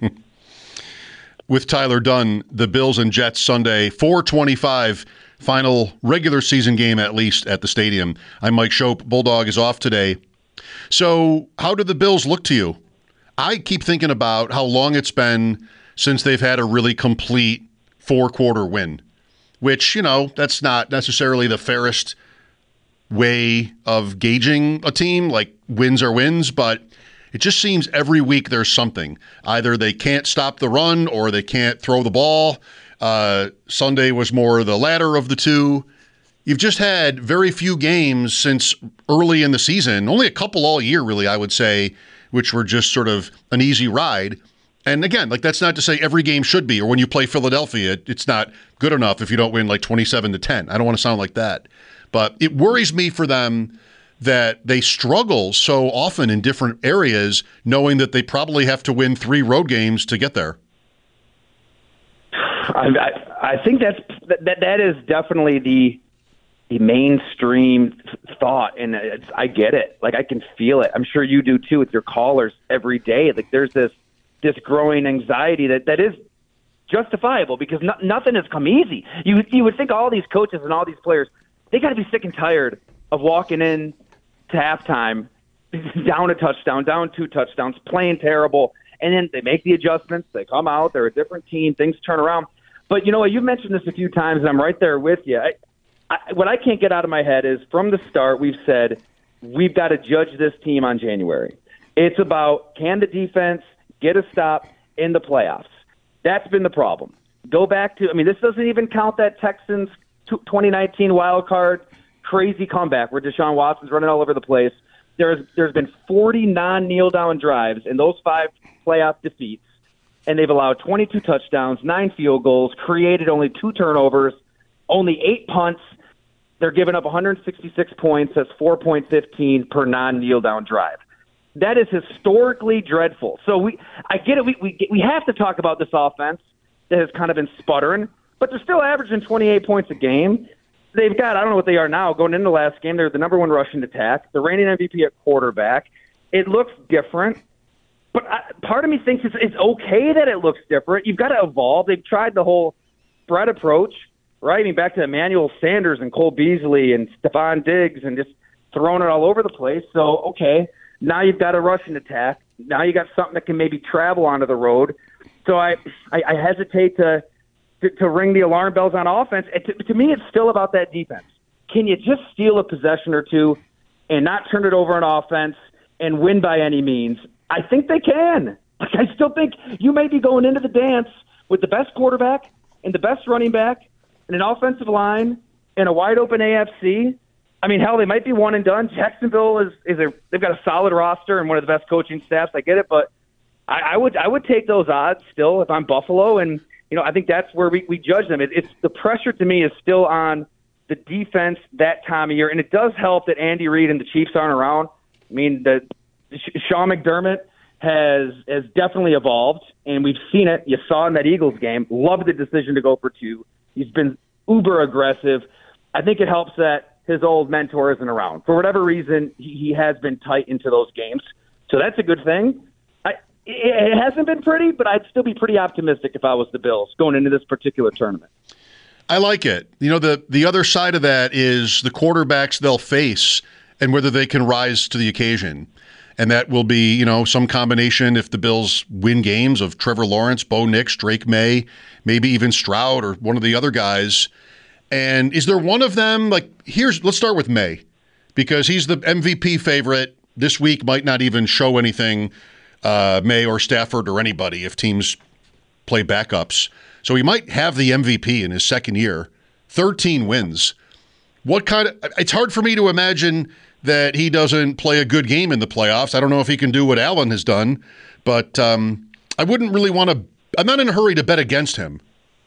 With Tyler Dunne, the Bills and Jets Sunday, 4:25, final regular season game at least at the stadium. I'm Mike Schopp. Bulldog is off today. So how do the Bills look to you? I keep thinking about how long it's been since they've had a really complete four-quarter win, which, that's not necessarily the fairest way of gauging a team. Like, wins are wins, but it just seems every week there's something. Either they can't stop the run or they can't throw the ball. Sunday was more the latter of the two. You've just had very few games since early in the season, only a couple all year, really, I would say, which were just sort of an easy ride. And again, that's not to say every game should be, or when you play Philadelphia, it's not good enough if you don't win 27-10. I don't want to sound like that. But it worries me for them that they struggle so often in different areas, knowing that they probably have to win 3 road games to get there. I think that is definitely the mainstream thought, and I get it. I can feel it. I'm sure you do too with your callers every day. There's this growing anxiety that is justifiable because nothing has come easy. You would think all these coaches and all these players, they got to be sick and tired of walking in to halftime, down a touchdown, down 2 touchdowns, playing terrible, and then they make the adjustments. They come out, they're a different team, things turn around. But you've mentioned this a few times, and I'm right there with you. What I can't get out of my head is, from the start, we've said we've got to judge this team on January. It's about, can the defense get a stop in the playoffs? That's been the problem. Go back to, this doesn't even count that Texans 2019 wild card crazy comeback where Deshaun Watson's running all over the place. There's been 40 non-kneel-down drives in those 5 playoff defeats, and they've allowed 22 touchdowns, 9 field goals, created only 2 turnovers, only 8 punts. They're giving up 166 points. That's 4.15 per non-kneel-down drive. That is historically dreadful. So I get it. We have to talk about this offense that has kind of been sputtering. but they're still averaging 28 points a game. They've got, I don't know what they are now, going into the last game, they're the number one rushing attack. The reigning MVP at quarterback. It looks different, but part of me thinks it's okay that it looks different. You've got to evolve. They've tried the whole spread approach, right? I mean, back to Emmanuel Sanders and Cole Beasley and Stephon Diggs and just throwing it all over the place. So, okay, now you've got a rushing attack. Now you got something that can maybe travel onto the road. So I hesitate to ring the alarm bells on offense. To me, it's still about that defense. Can you just steal a possession or two and not turn it over on offense and win by any means? I think they can. I still think you may be going into the dance with the best quarterback and the best running back and an offensive line and a wide-open AFC. I mean, hell, they might be one and done. Jacksonville they've got a solid roster and one of the best coaching staffs. I get it, but I would take those odds still if I'm Buffalo, and I think that's where we judge them. It's the pressure to me is still on the defense that time of year, and it does help that Andy Reid and the Chiefs aren't around. I mean, Sean McDermott has definitely evolved, and we've seen it. You saw in that Eagles game. Loved the decision to go for 2. He's been uber aggressive. I think it helps that his old mentor isn't around. For whatever reason, he has been tight into those games. So that's a good thing. It hasn't been pretty, but I'd still be pretty optimistic if I was the Bills going into this particular tournament. I like it. The other side of that is the quarterbacks they'll face and whether they can rise to the occasion. And that will be, some combination, if the Bills win games, of Trevor Lawrence, Bo Nix, Drake May, maybe even Stroud or one of the other guys. And is there one of them, let's start with May, because he's the MVP favorite. This week might not even show anything, May or Stafford or anybody, if teams play backups. So he might have the MVP in his second year, 13 wins. It's hard for me to imagine that he doesn't play a good game in the playoffs. I don't know if he can do what Allen has done, but I wouldn't really want to. I'm not in a hurry to bet against him.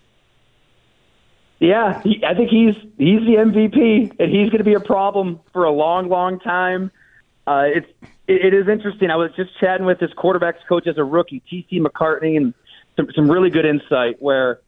Yeah, I think he's the MVP, and he's going to be a problem for a long, long time. It is interesting. I was just chatting with his quarterback's coach as a rookie, T.C. McCartney, and some really good insight where,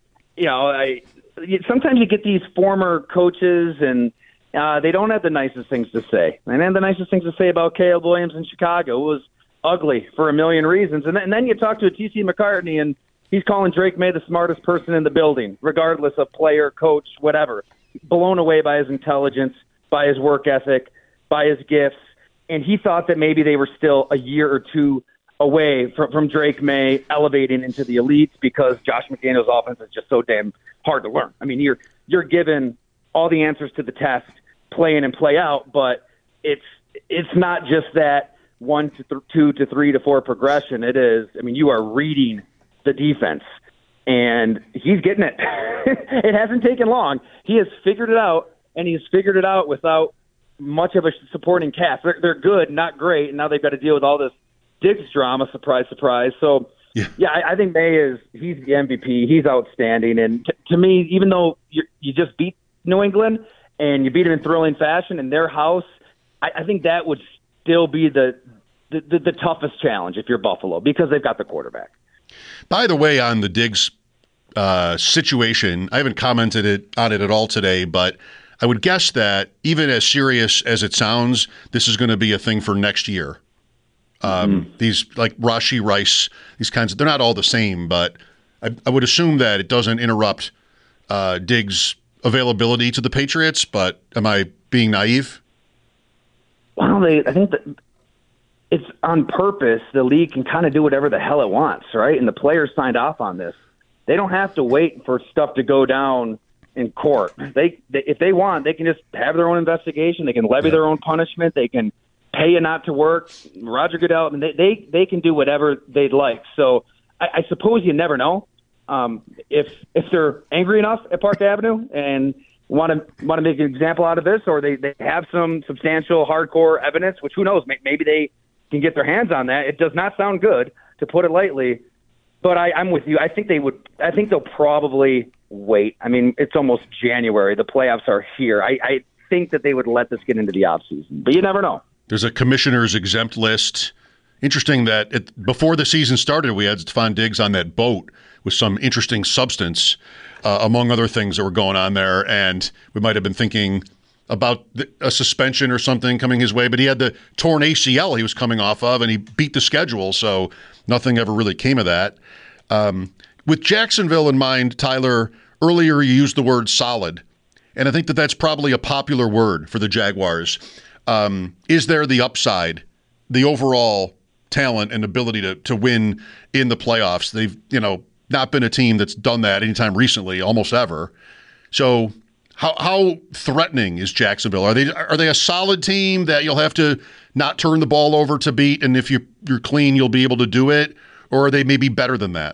sometimes you get these former coaches and they don't have the nicest things to say. And then the nicest things to say about Caleb Williams in Chicago was ugly for a million reasons. And then you talk to a T.C. McCartney, and he's calling Drake May the smartest person in the building, regardless of player, coach, whatever. Blown away by his intelligence, by his work ethic, by his gifts. And he thought that maybe they were still a year or two away from Drake May elevating into the elites because Josh McDaniels' offense is just so damn hard to learn. I mean, you're given all the answers to the test, play in and play out, but it's not just that 1 to 2 to 3 to 4 progression. It is, you are reading the defense, and he's getting it. It hasn't taken long. He has figured it out, and he's figured it out without much of a supporting cast. They're good, not great, and now they've got to deal with all this Diggs drama. Surprise, surprise. So, I think he's the MVP. He's outstanding, and to me, even though you just beat New England and you beat them in thrilling fashion in their house, I think that would still be the toughest challenge if you're Buffalo because they've got the quarterback. By the way, on the Diggs situation, I haven't commented on it at all today, but I would guess that even as serious as it sounds, this is going to be a thing for next year. These like Rashee Rice, these kinds they're not all the same, but I would assume that it doesn't interrupt Diggs' availability to the Patriots. But am I being naive? Well, I think that it's on purpose. The league can kind of do whatever the hell it wants, right? And the players signed off on this. They don't have to wait for stuff to go down in court. If they want, they can just have their own investigation. They can levy their own punishment. They can pay you not to work. Roger Goodell, they can do whatever they'd like. So I suppose you never know. If they're angry enough at Park Avenue and want to make an example out of this, or they have some substantial hardcore evidence, which who knows, maybe they can get their hands on that. It does not sound good, to put it lightly. But I'm with you. I think they'll probably wait. It's almost January. The playoffs are here. I think that they would let this get into the offseason, but you never know. There's a commissioner's exempt list. Interesting that before the season started, we had Stephon Diggs on that boat with some interesting substance, among other things that were going on there. And we might have been thinking about a suspension or something coming his way, but he had the torn ACL he was coming off of, and he beat the schedule, so nothing ever really came of that. With Jacksonville in mind, Tyler, earlier you used the word solid, and I think that that's probably a popular word for the Jaguars. Is there the upside, the overall talent and ability to win in the playoffs? They've, not been a team that's done that anytime recently, almost ever. So how threatening is Jacksonville? Are they a solid team that you'll have to not turn the ball over to beat, and if you're clean, you'll be able to do it? Or are they maybe better than that?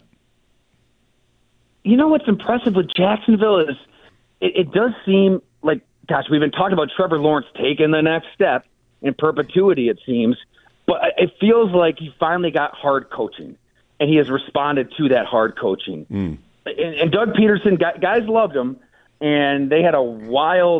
You know what's impressive with Jacksonville is it does seem like, gosh, we've been talking about Trevor Lawrence taking the next step in perpetuity, it seems. But it feels like he finally got hard coaching, and he has responded to that hard coaching. And Doug Peterson, guys loved him, and they had a wild,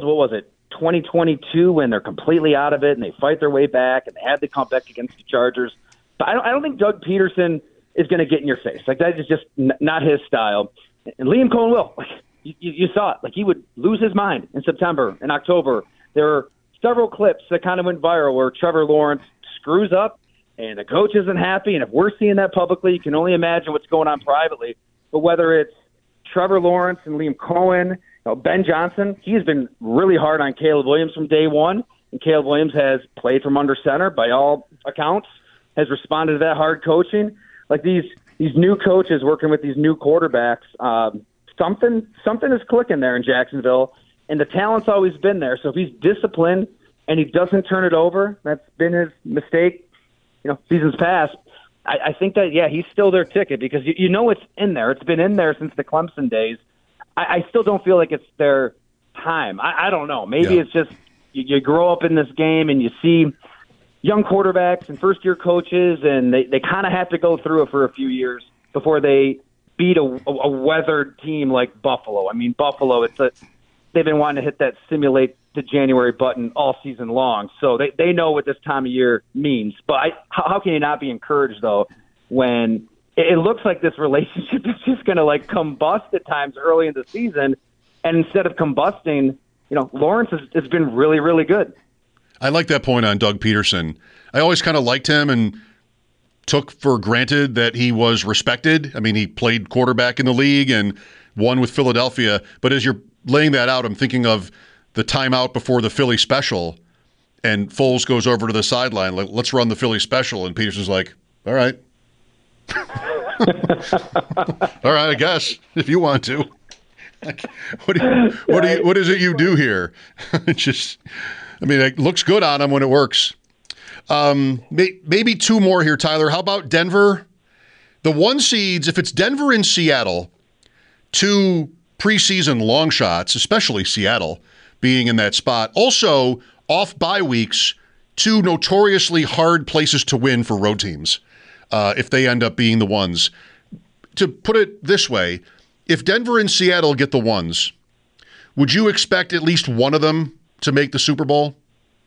2022 when they're completely out of it, and they fight their way back, and they had to come back against the Chargers. But I don't think Doug Peterson is going to get in your face. Like, that is just not his style. And Liam Cohen will. Like, you saw it. Like, he would lose his mind in September and October. There were several clips that kind of went viral where Trevor Lawrence screws up and the coach isn't happy. And if we're seeing that publicly, you can only imagine what's going on privately. But whether it's Trevor Lawrence and Liam Cohen, Ben Johnson, he's been really hard on Caleb Williams from day one. And Caleb Williams has played from under center by all accounts, has responded to that hard coaching. Like these new coaches working with these new quarterbacks, something is clicking there in Jacksonville, and the talent's always been there. So if he's disciplined and he doesn't turn it over, that's been his mistake, seasons past. I think that, he's still their ticket because it's in there. It's been in there since the Clemson days. I still don't feel like it's their time. I don't know. Maybe it's just you grow up in this game and you see young quarterbacks and first-year coaches, and they kind of have to go through it for a few years before they beat a weathered team like Buffalo. I mean, Buffalo, they've been wanting to hit that simulate the January button all season long, so they know what this time of year means. But how can you not be encouraged, though, when it looks like this relationship is just going to, combust at times early in the season, and instead of combusting, Lawrence has been really, really good. I like that point on Doug Peterson. I always kind of liked him and took for granted that he was respected. I mean, he played quarterback in the league and won with Philadelphia. But as you're laying that out, I'm thinking of the timeout before the Philly special, and Foles goes over to the sideline, like, let's run the Philly special. And Peterson's like, all right. All right, I guess, if you want to. What is it you do here? It looks good on him when it works. Maybe two more here, Tyler. How about Denver? The 1 seeds, if it's Denver and Seattle, two preseason long shots, especially Seattle being in that spot. Also, off bye weeks, two notoriously hard places to win for road teams if they end up being the ones. To put it this way, if Denver and Seattle get the ones, would you expect at least one of them to make the Super Bowl?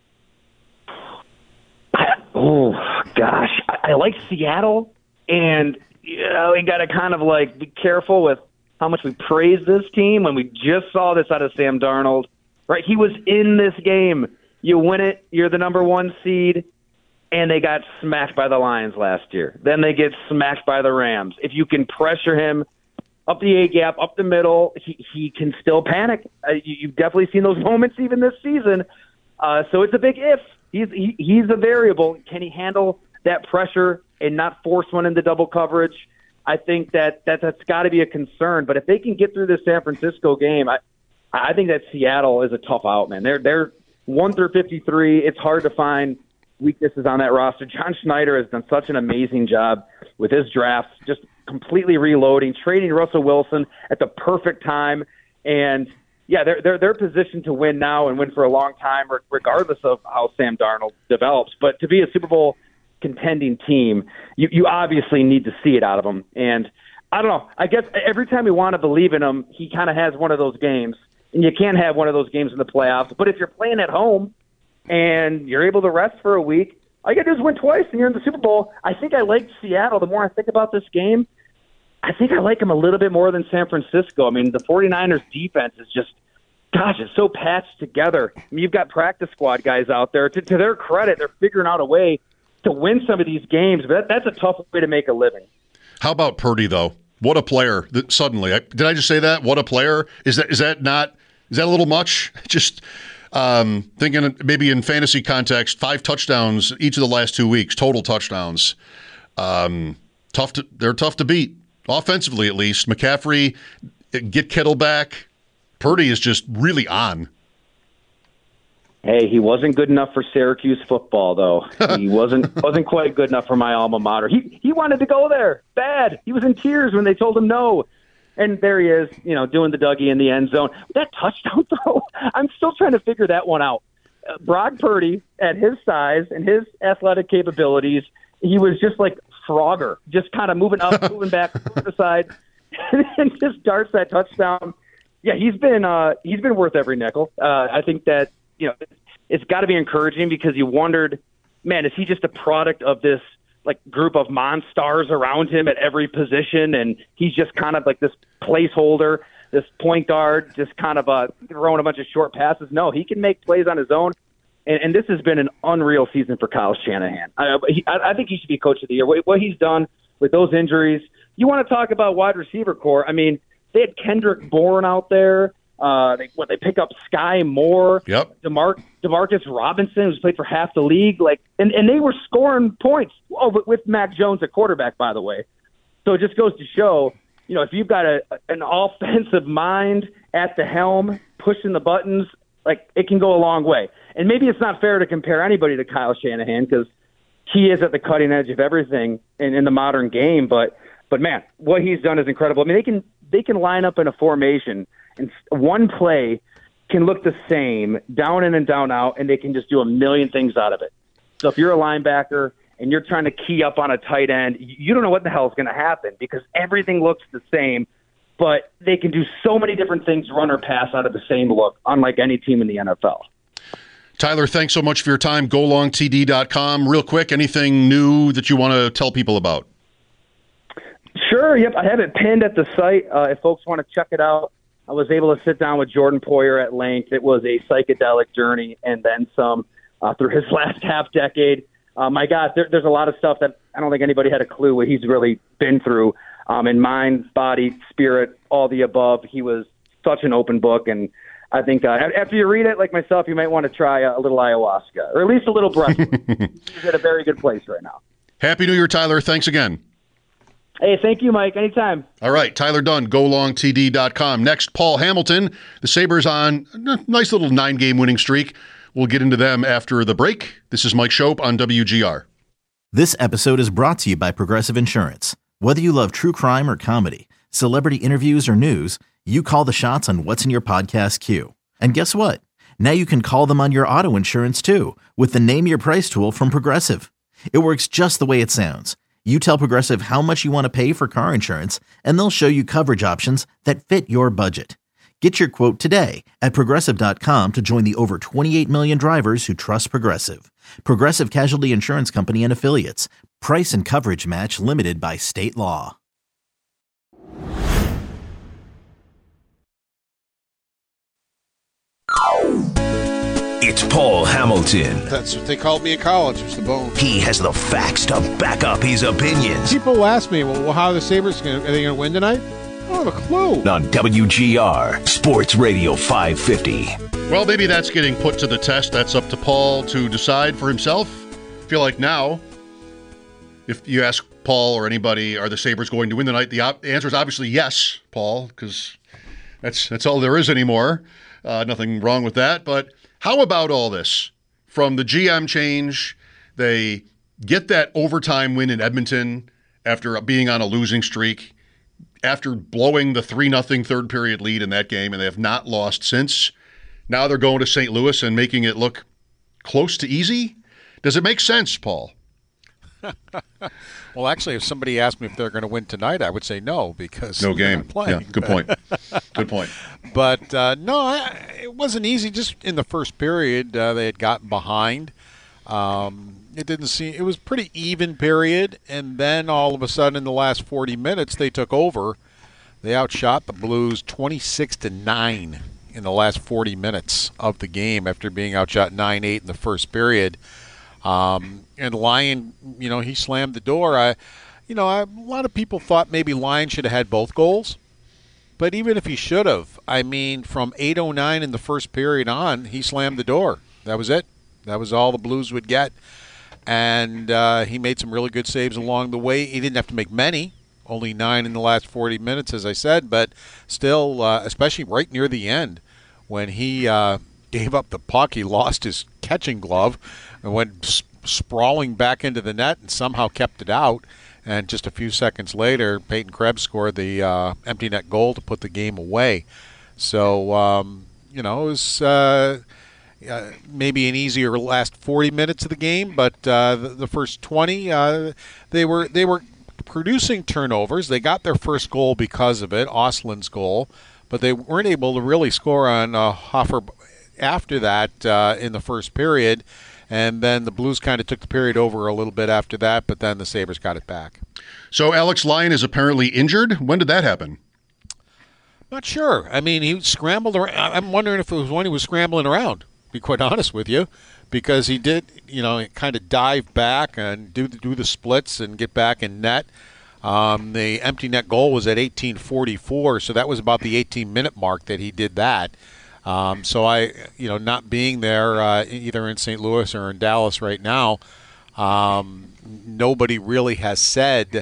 Oh, gosh. I like Seattle, and we got to kind of be careful with how much we praise this team when we just saw this out of Sam Darnold. Right? He was in this game. You win it, you're the number 1 seed, and they got smacked by the Lions last year. Then they get smacked by the Rams. If you can pressure him up the A-gap, up the middle, he can still panic. You've definitely seen those moments even this season. So it's a big if. He's a variable. Can he handle that pressure and not force one into double coverage? I think that's got to be a concern. But if they can get through this San Francisco game, I think that Seattle is a tough out, man. They're 1 through 53. It's hard to find weaknesses on that roster. John Schneider has done such an amazing job with his drafts, just completely reloading, trading Russell Wilson at the perfect time, and they're positioned to win now and win for a long time, regardless of how Sam Darnold develops. But to be a Super Bowl contending team, you obviously need to see it out of them. And I don't know. I guess every time we want to believe in him, he kind of has one of those games, and you can't have one of those games in the playoffs. But if you're playing at home and you're able to rest for a week, all you got to do is win twice, and you're in the Super Bowl. I think I like Seattle. The more I think about this game, I think I like him a little bit more than San Francisco. I mean, the 49ers defense is just, gosh, it's so patched together. I mean, you've got practice squad guys out there. To their credit, they're figuring out a way to win some of these games, but that's a tough way to make a living. How about Purdy, though? What a player! Suddenly, did I just say that? What a player! Is that a little much? Just thinking maybe in fantasy context, 5 touchdowns each of the last 2 weeks, total touchdowns. They're tough to beat offensively, at least. McCaffrey, get Kittle back. Purdy is just really on. Hey, he wasn't good enough for Syracuse football, though. He wasn't quite good enough for my alma mater. He wanted to go there bad. He was in tears when they told him no. And there he is, doing the Dougie in the end zone. That touchdown throw, I'm still trying to figure that one out. Brock Purdy, at his size and his athletic capabilities, he was just like Frogger, just kind of moving up, moving back, moving aside, and just darts that touchdown. Yeah, he's been worth every nickel. I think that it's got to be encouraging because you wondered, man, is he just a product of this like group of monsters around him at every position, and he's just kind of like this placeholder, this point guard, just kind of throwing a bunch of short passes? No, he can make plays on his own, and this has been an unreal season for Kyle Shanahan. I think he should be coach of the year. What he's done with those injuries. You want to talk about wide receiver core? I mean, they had Kendrick Bourne out there. They pick up Sky Moore, yep. Demarcus Robinson, who's played for half the league, and they were scoring points with Mac Jones at quarterback, by the way. So it just goes to show, if you've got an offensive mind at the helm, pushing the buttons, it can go a long way. And maybe it's not fair to compare anybody to Kyle Shanahan because he is at the cutting edge of everything in the modern game. But man, what he's done is incredible. I mean, they can line up in a formation, and one play can look the same down in and down out, and they can just do a million things out of it. So if you're a linebacker and you're trying to key up on a tight end, you don't know what the hell is going to happen because everything looks the same, but they can do so many different things, run or pass out of the same look, unlike any team in the NFL. Tyler, thanks so much for your time. GoLongTD.com. Real quick, anything new that you want to tell people about? Sure, yep. I have it pinned at the site. If folks want to check it out, I was able to sit down with Jordan Poyer at length. It was a psychedelic journey and then some through his last half decade. My God, there's a lot of stuff that I don't think anybody had a clue what he's really been through in mind, body, spirit, all the above. He was such an open book, and I think after you read it, like myself, you might want to try a little ayahuasca, or at least a little brush. He's at a very good place right now. Happy New Year, Tyler. Thanks again. Hey, thank you, Mike. Anytime. All right, Tyler Dunn, GoLongTD.com. Next, Paul Hamilton. The Sabres on a nice little 9-game winning streak. We'll get into them after the break. This is Mike Schopp on WGR. This episode is brought to you by Progressive Insurance. Whether you love true crime or comedy, celebrity interviews or news, you call the shots on what's in your podcast queue. And guess what? Now you can call them on your auto insurance too with the Name Your Price tool from Progressive. It works just the way it sounds. You tell Progressive how much you want to pay for car insurance, and they'll show you coverage options that fit your budget. Get your quote today at Progressive.com to join the over 28 million drivers who trust Progressive. Progressive Casualty Insurance Company and Affiliates. Price and coverage match limited by state law. It's Paul Hamilton. That's what they called me in college, was the bone. He has the facts to back up his opinions. People ask me, well, how are the Sabres going to, are they going to win tonight? I don't have a clue. On WGR, Sports Radio 550. Well, maybe that's getting put to the test. That's up to Paul to decide for himself. I feel like now, if you ask Paul or anybody, are the Sabres going to win tonight? The answer is obviously yes, Paul, because that's all there is anymore. Nothing wrong with that. But how about all this? From the GM change, they get that overtime win in Edmonton after being on a losing streak, after blowing the 3-0 third period lead in that game, and they have not lost since. Now they're going to St. Louis and making it look close to easy. Does it make sense, Paul? Well, actually, if somebody asked me if they're going to win tonight, I would say no, because no game. Not playing. Yeah, good point. Good point. But it wasn't easy. Just in the first period, they had gotten behind. It didn't seem it was a pretty even period, and then all of a sudden in the last 40 minutes they took over. They outshot the Blues 26-9 in the last 40 minutes of the game after being outshot 9-8 in the first period. And Lyon, he slammed the door. A lot of people thought maybe Lyon should have had both goals. But even if he should have, from 8:09 in the first period on, he slammed the door. That was it. That was all the Blues would get. And he made some really good saves along the way. He didn't have to make many. Only 9 in the last 40 minutes, as I said, but still, especially right near the end, when he gave up the puck, he lost his catching glove and went sprawling back into the net and somehow kept it out. And just a few seconds later, Peyton Krebs scored the empty net goal to put the game away. So, it was maybe an easier last 40 minutes of the game, but the first 20, they were producing turnovers. They got their first goal because of it, Oslin's goal, but they weren't able to really score on Hofer after that in the first period. And then the Blues kind of took the period over a little bit after that, but then the Sabres got it back. So Alex Lyon is apparently injured. When did that happen? Not sure. He scrambled around. I'm wondering if it was when he was scrambling around, to be quite honest with you, because he did, kind of dive back and do the splits and get back in net. The empty net goal was at 18:44, so that was about the 18-minute mark that he did that. So I, not being there either in St. Louis or in Dallas right now, nobody really has said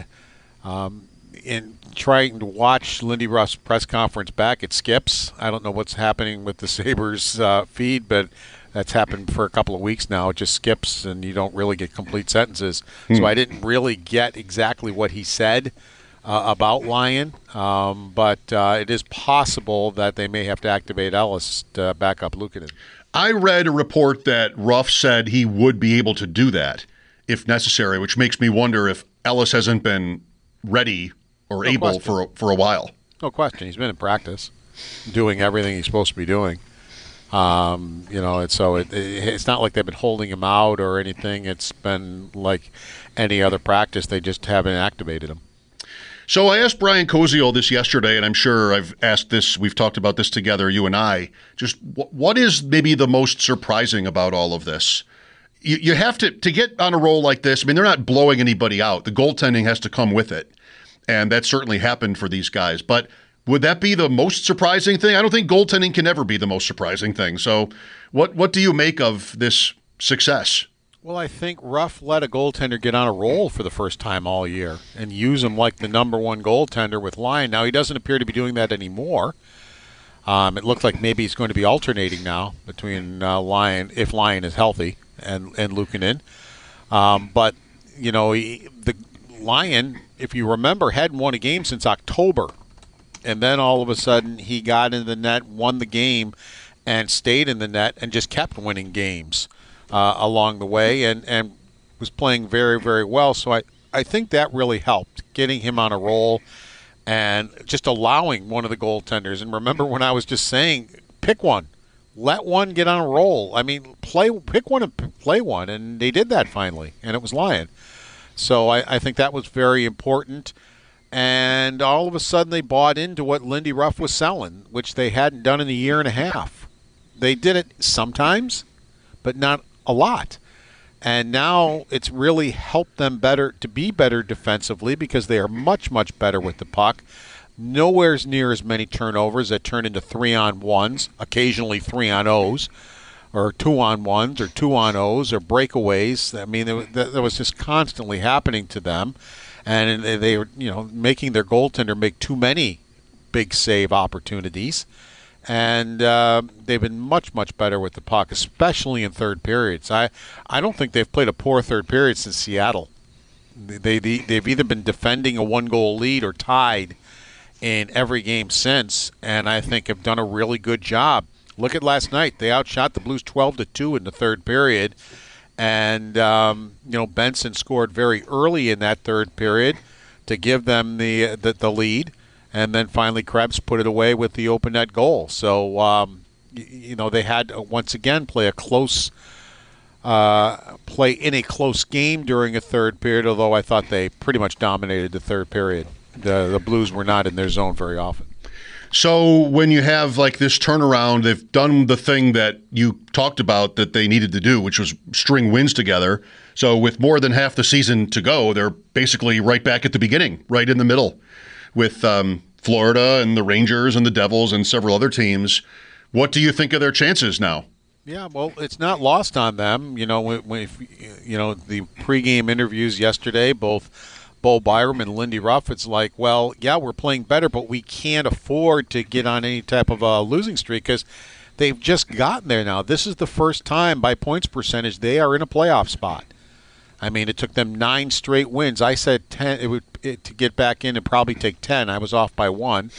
in trying to watch Lindy Ruff's press conference back, it skips. I don't know what's happening with the Sabres feed, but that's happened for a couple of weeks now. It just skips, and you don't really get complete sentences. So I didn't really get exactly what he said about Lyon, but it is possible that they may have to activate Ellis to back up Luukkonen. I read a report that Ruff said he would be able to do that if necessary, which makes me wonder if Ellis hasn't been ready or able for a while. No question. He's been in practice, doing everything he's supposed to be doing. And so it's not like they've been holding him out or anything. It's been like any other practice. They just haven't activated him. So I asked Brian Koziol this yesterday, and I'm sure I've asked this, we've talked about this together, you and I, just what is maybe the most surprising about all of this? You have to get on a roll like this. They're not blowing anybody out. The goaltending has to come with it, and that certainly happened for these guys. But would that be the most surprising thing? I don't think goaltending can ever be the most surprising thing. So what do you make of this success? Well, I think Ruff let a goaltender get on a roll for the first time all year and use him like the number one goaltender with Lyon. Now, he doesn't appear to be doing that anymore. It looks like maybe he's going to be alternating now between Lyon, if Lyon is healthy, and Luukkonen. But, the Lyon, if you remember, hadn't won a game since October. And then all of a sudden he got in the net, won the game, and stayed in the net and just kept winning games along the way and was playing very, very well. So I think that really helped, getting him on a roll and just allowing one of the goaltenders. And remember when I was just saying, pick one. Let one get on a roll. Pick one and play one. And they did that finally, and it was Lyon. So I think that was very important. And all of a sudden they bought into what Lindy Ruff was selling, which they hadn't done in a year and a half. They did it sometimes, but not a lot. And now it's really helped them to be better defensively because they are much, much better with the puck. Nowhere near as many turnovers that turn into 3-on-1s, occasionally 3-on-0s, or 2-on-1s, or 2-on-0s, or breakaways. That was just constantly happening to them. And they were, making their goaltender make too many big save opportunities. And they've been much, much better with the puck, especially in third periods. I don't think they've played a poor third period since Seattle. They've either been defending a one-goal lead or tied in every game since, and I think have done a really good job. Look at last night. They outshot the Blues 12-2 in the third period. And, Benson scored very early in that third period to give them the lead. And then finally Krebs put it away with the open net goal. So, they had to once again play a close play in a close game during a third period, although I thought they pretty much dominated the third period. The Blues were not in their zone very often. So when you have like this turnaround, they've done the thing that you talked about that they needed to do, which was string wins together. So with more than half the season to go, they're basically right back at the beginning, right in the middle with Florida and the Rangers and the Devils and several other teams. What do you think of their chances now? Yeah, well, it's not lost on them. You know, when the pregame interviews yesterday, both Bo Byram and Lindy Ruff, it's like, well, yeah, we're playing better, but we can't afford to get on any type of a losing streak because they've just gotten there now. This is the first time by points percentage they are in a playoff spot. I mean, it took them 9 straight wins. I said 10. To get back in, it'd probably take 10. I was off by 1.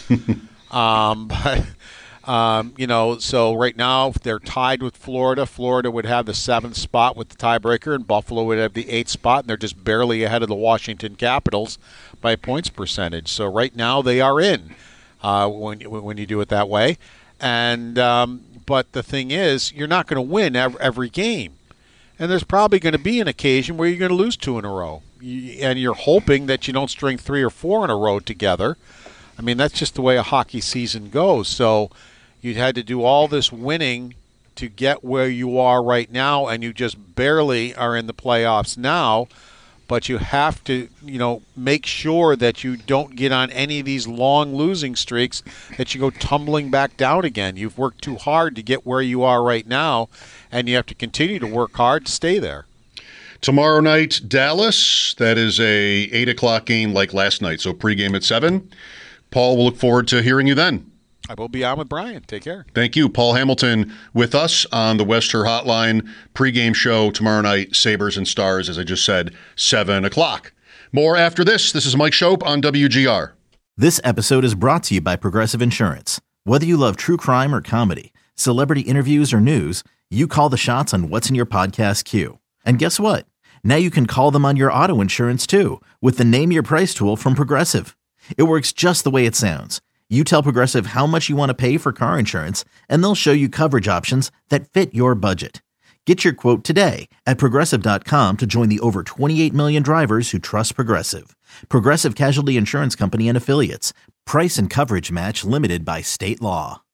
So right now they're tied with Florida. Florida would have the 7th spot with the tiebreaker, and Buffalo would have the 8th spot, and they're just barely ahead of the Washington Capitals by points percentage. So right now they are in when you do it that way. And but the thing is, you're not going to win every game, and there's probably going to be an occasion where you're going to lose 2 in a row, and you're hoping that you don't string 3 or 4 in a row together. I mean, that's just the way a hockey season goes. So you had to do all this winning to get where you are right now, and you just barely are in the playoffs now. But you have to, make sure that you don't get on any of these long losing streaks, that you go tumbling back down again. You've worked too hard to get where you are right now, and you have to continue to work hard to stay there. Tomorrow night, Dallas. That is a 8 o'clock game like last night, so pregame at 7. Paul, we'll look forward to hearing you then. I will be on with Brian. Take care. Thank you. Paul Hamilton with us on the Wester Hotline. Pregame show tomorrow night, Sabres and Stars, as I just said, 7 o'clock. More after this. This is Mike Schoep on WGR. This episode is brought to you by Progressive Insurance. Whether you love true crime or comedy, celebrity interviews or news, you call the shots on what's in your podcast queue. And guess what? Now you can call them on your auto insurance too with the Name Your Price tool from Progressive. It works just the way it sounds. You tell Progressive how much you want to pay for car insurance, and they'll show you coverage options that fit your budget. Get your quote today at Progressive.com to join the over 28 million drivers who trust Progressive. Progressive Casualty Insurance Company and Affiliates. Price and coverage match limited by state law.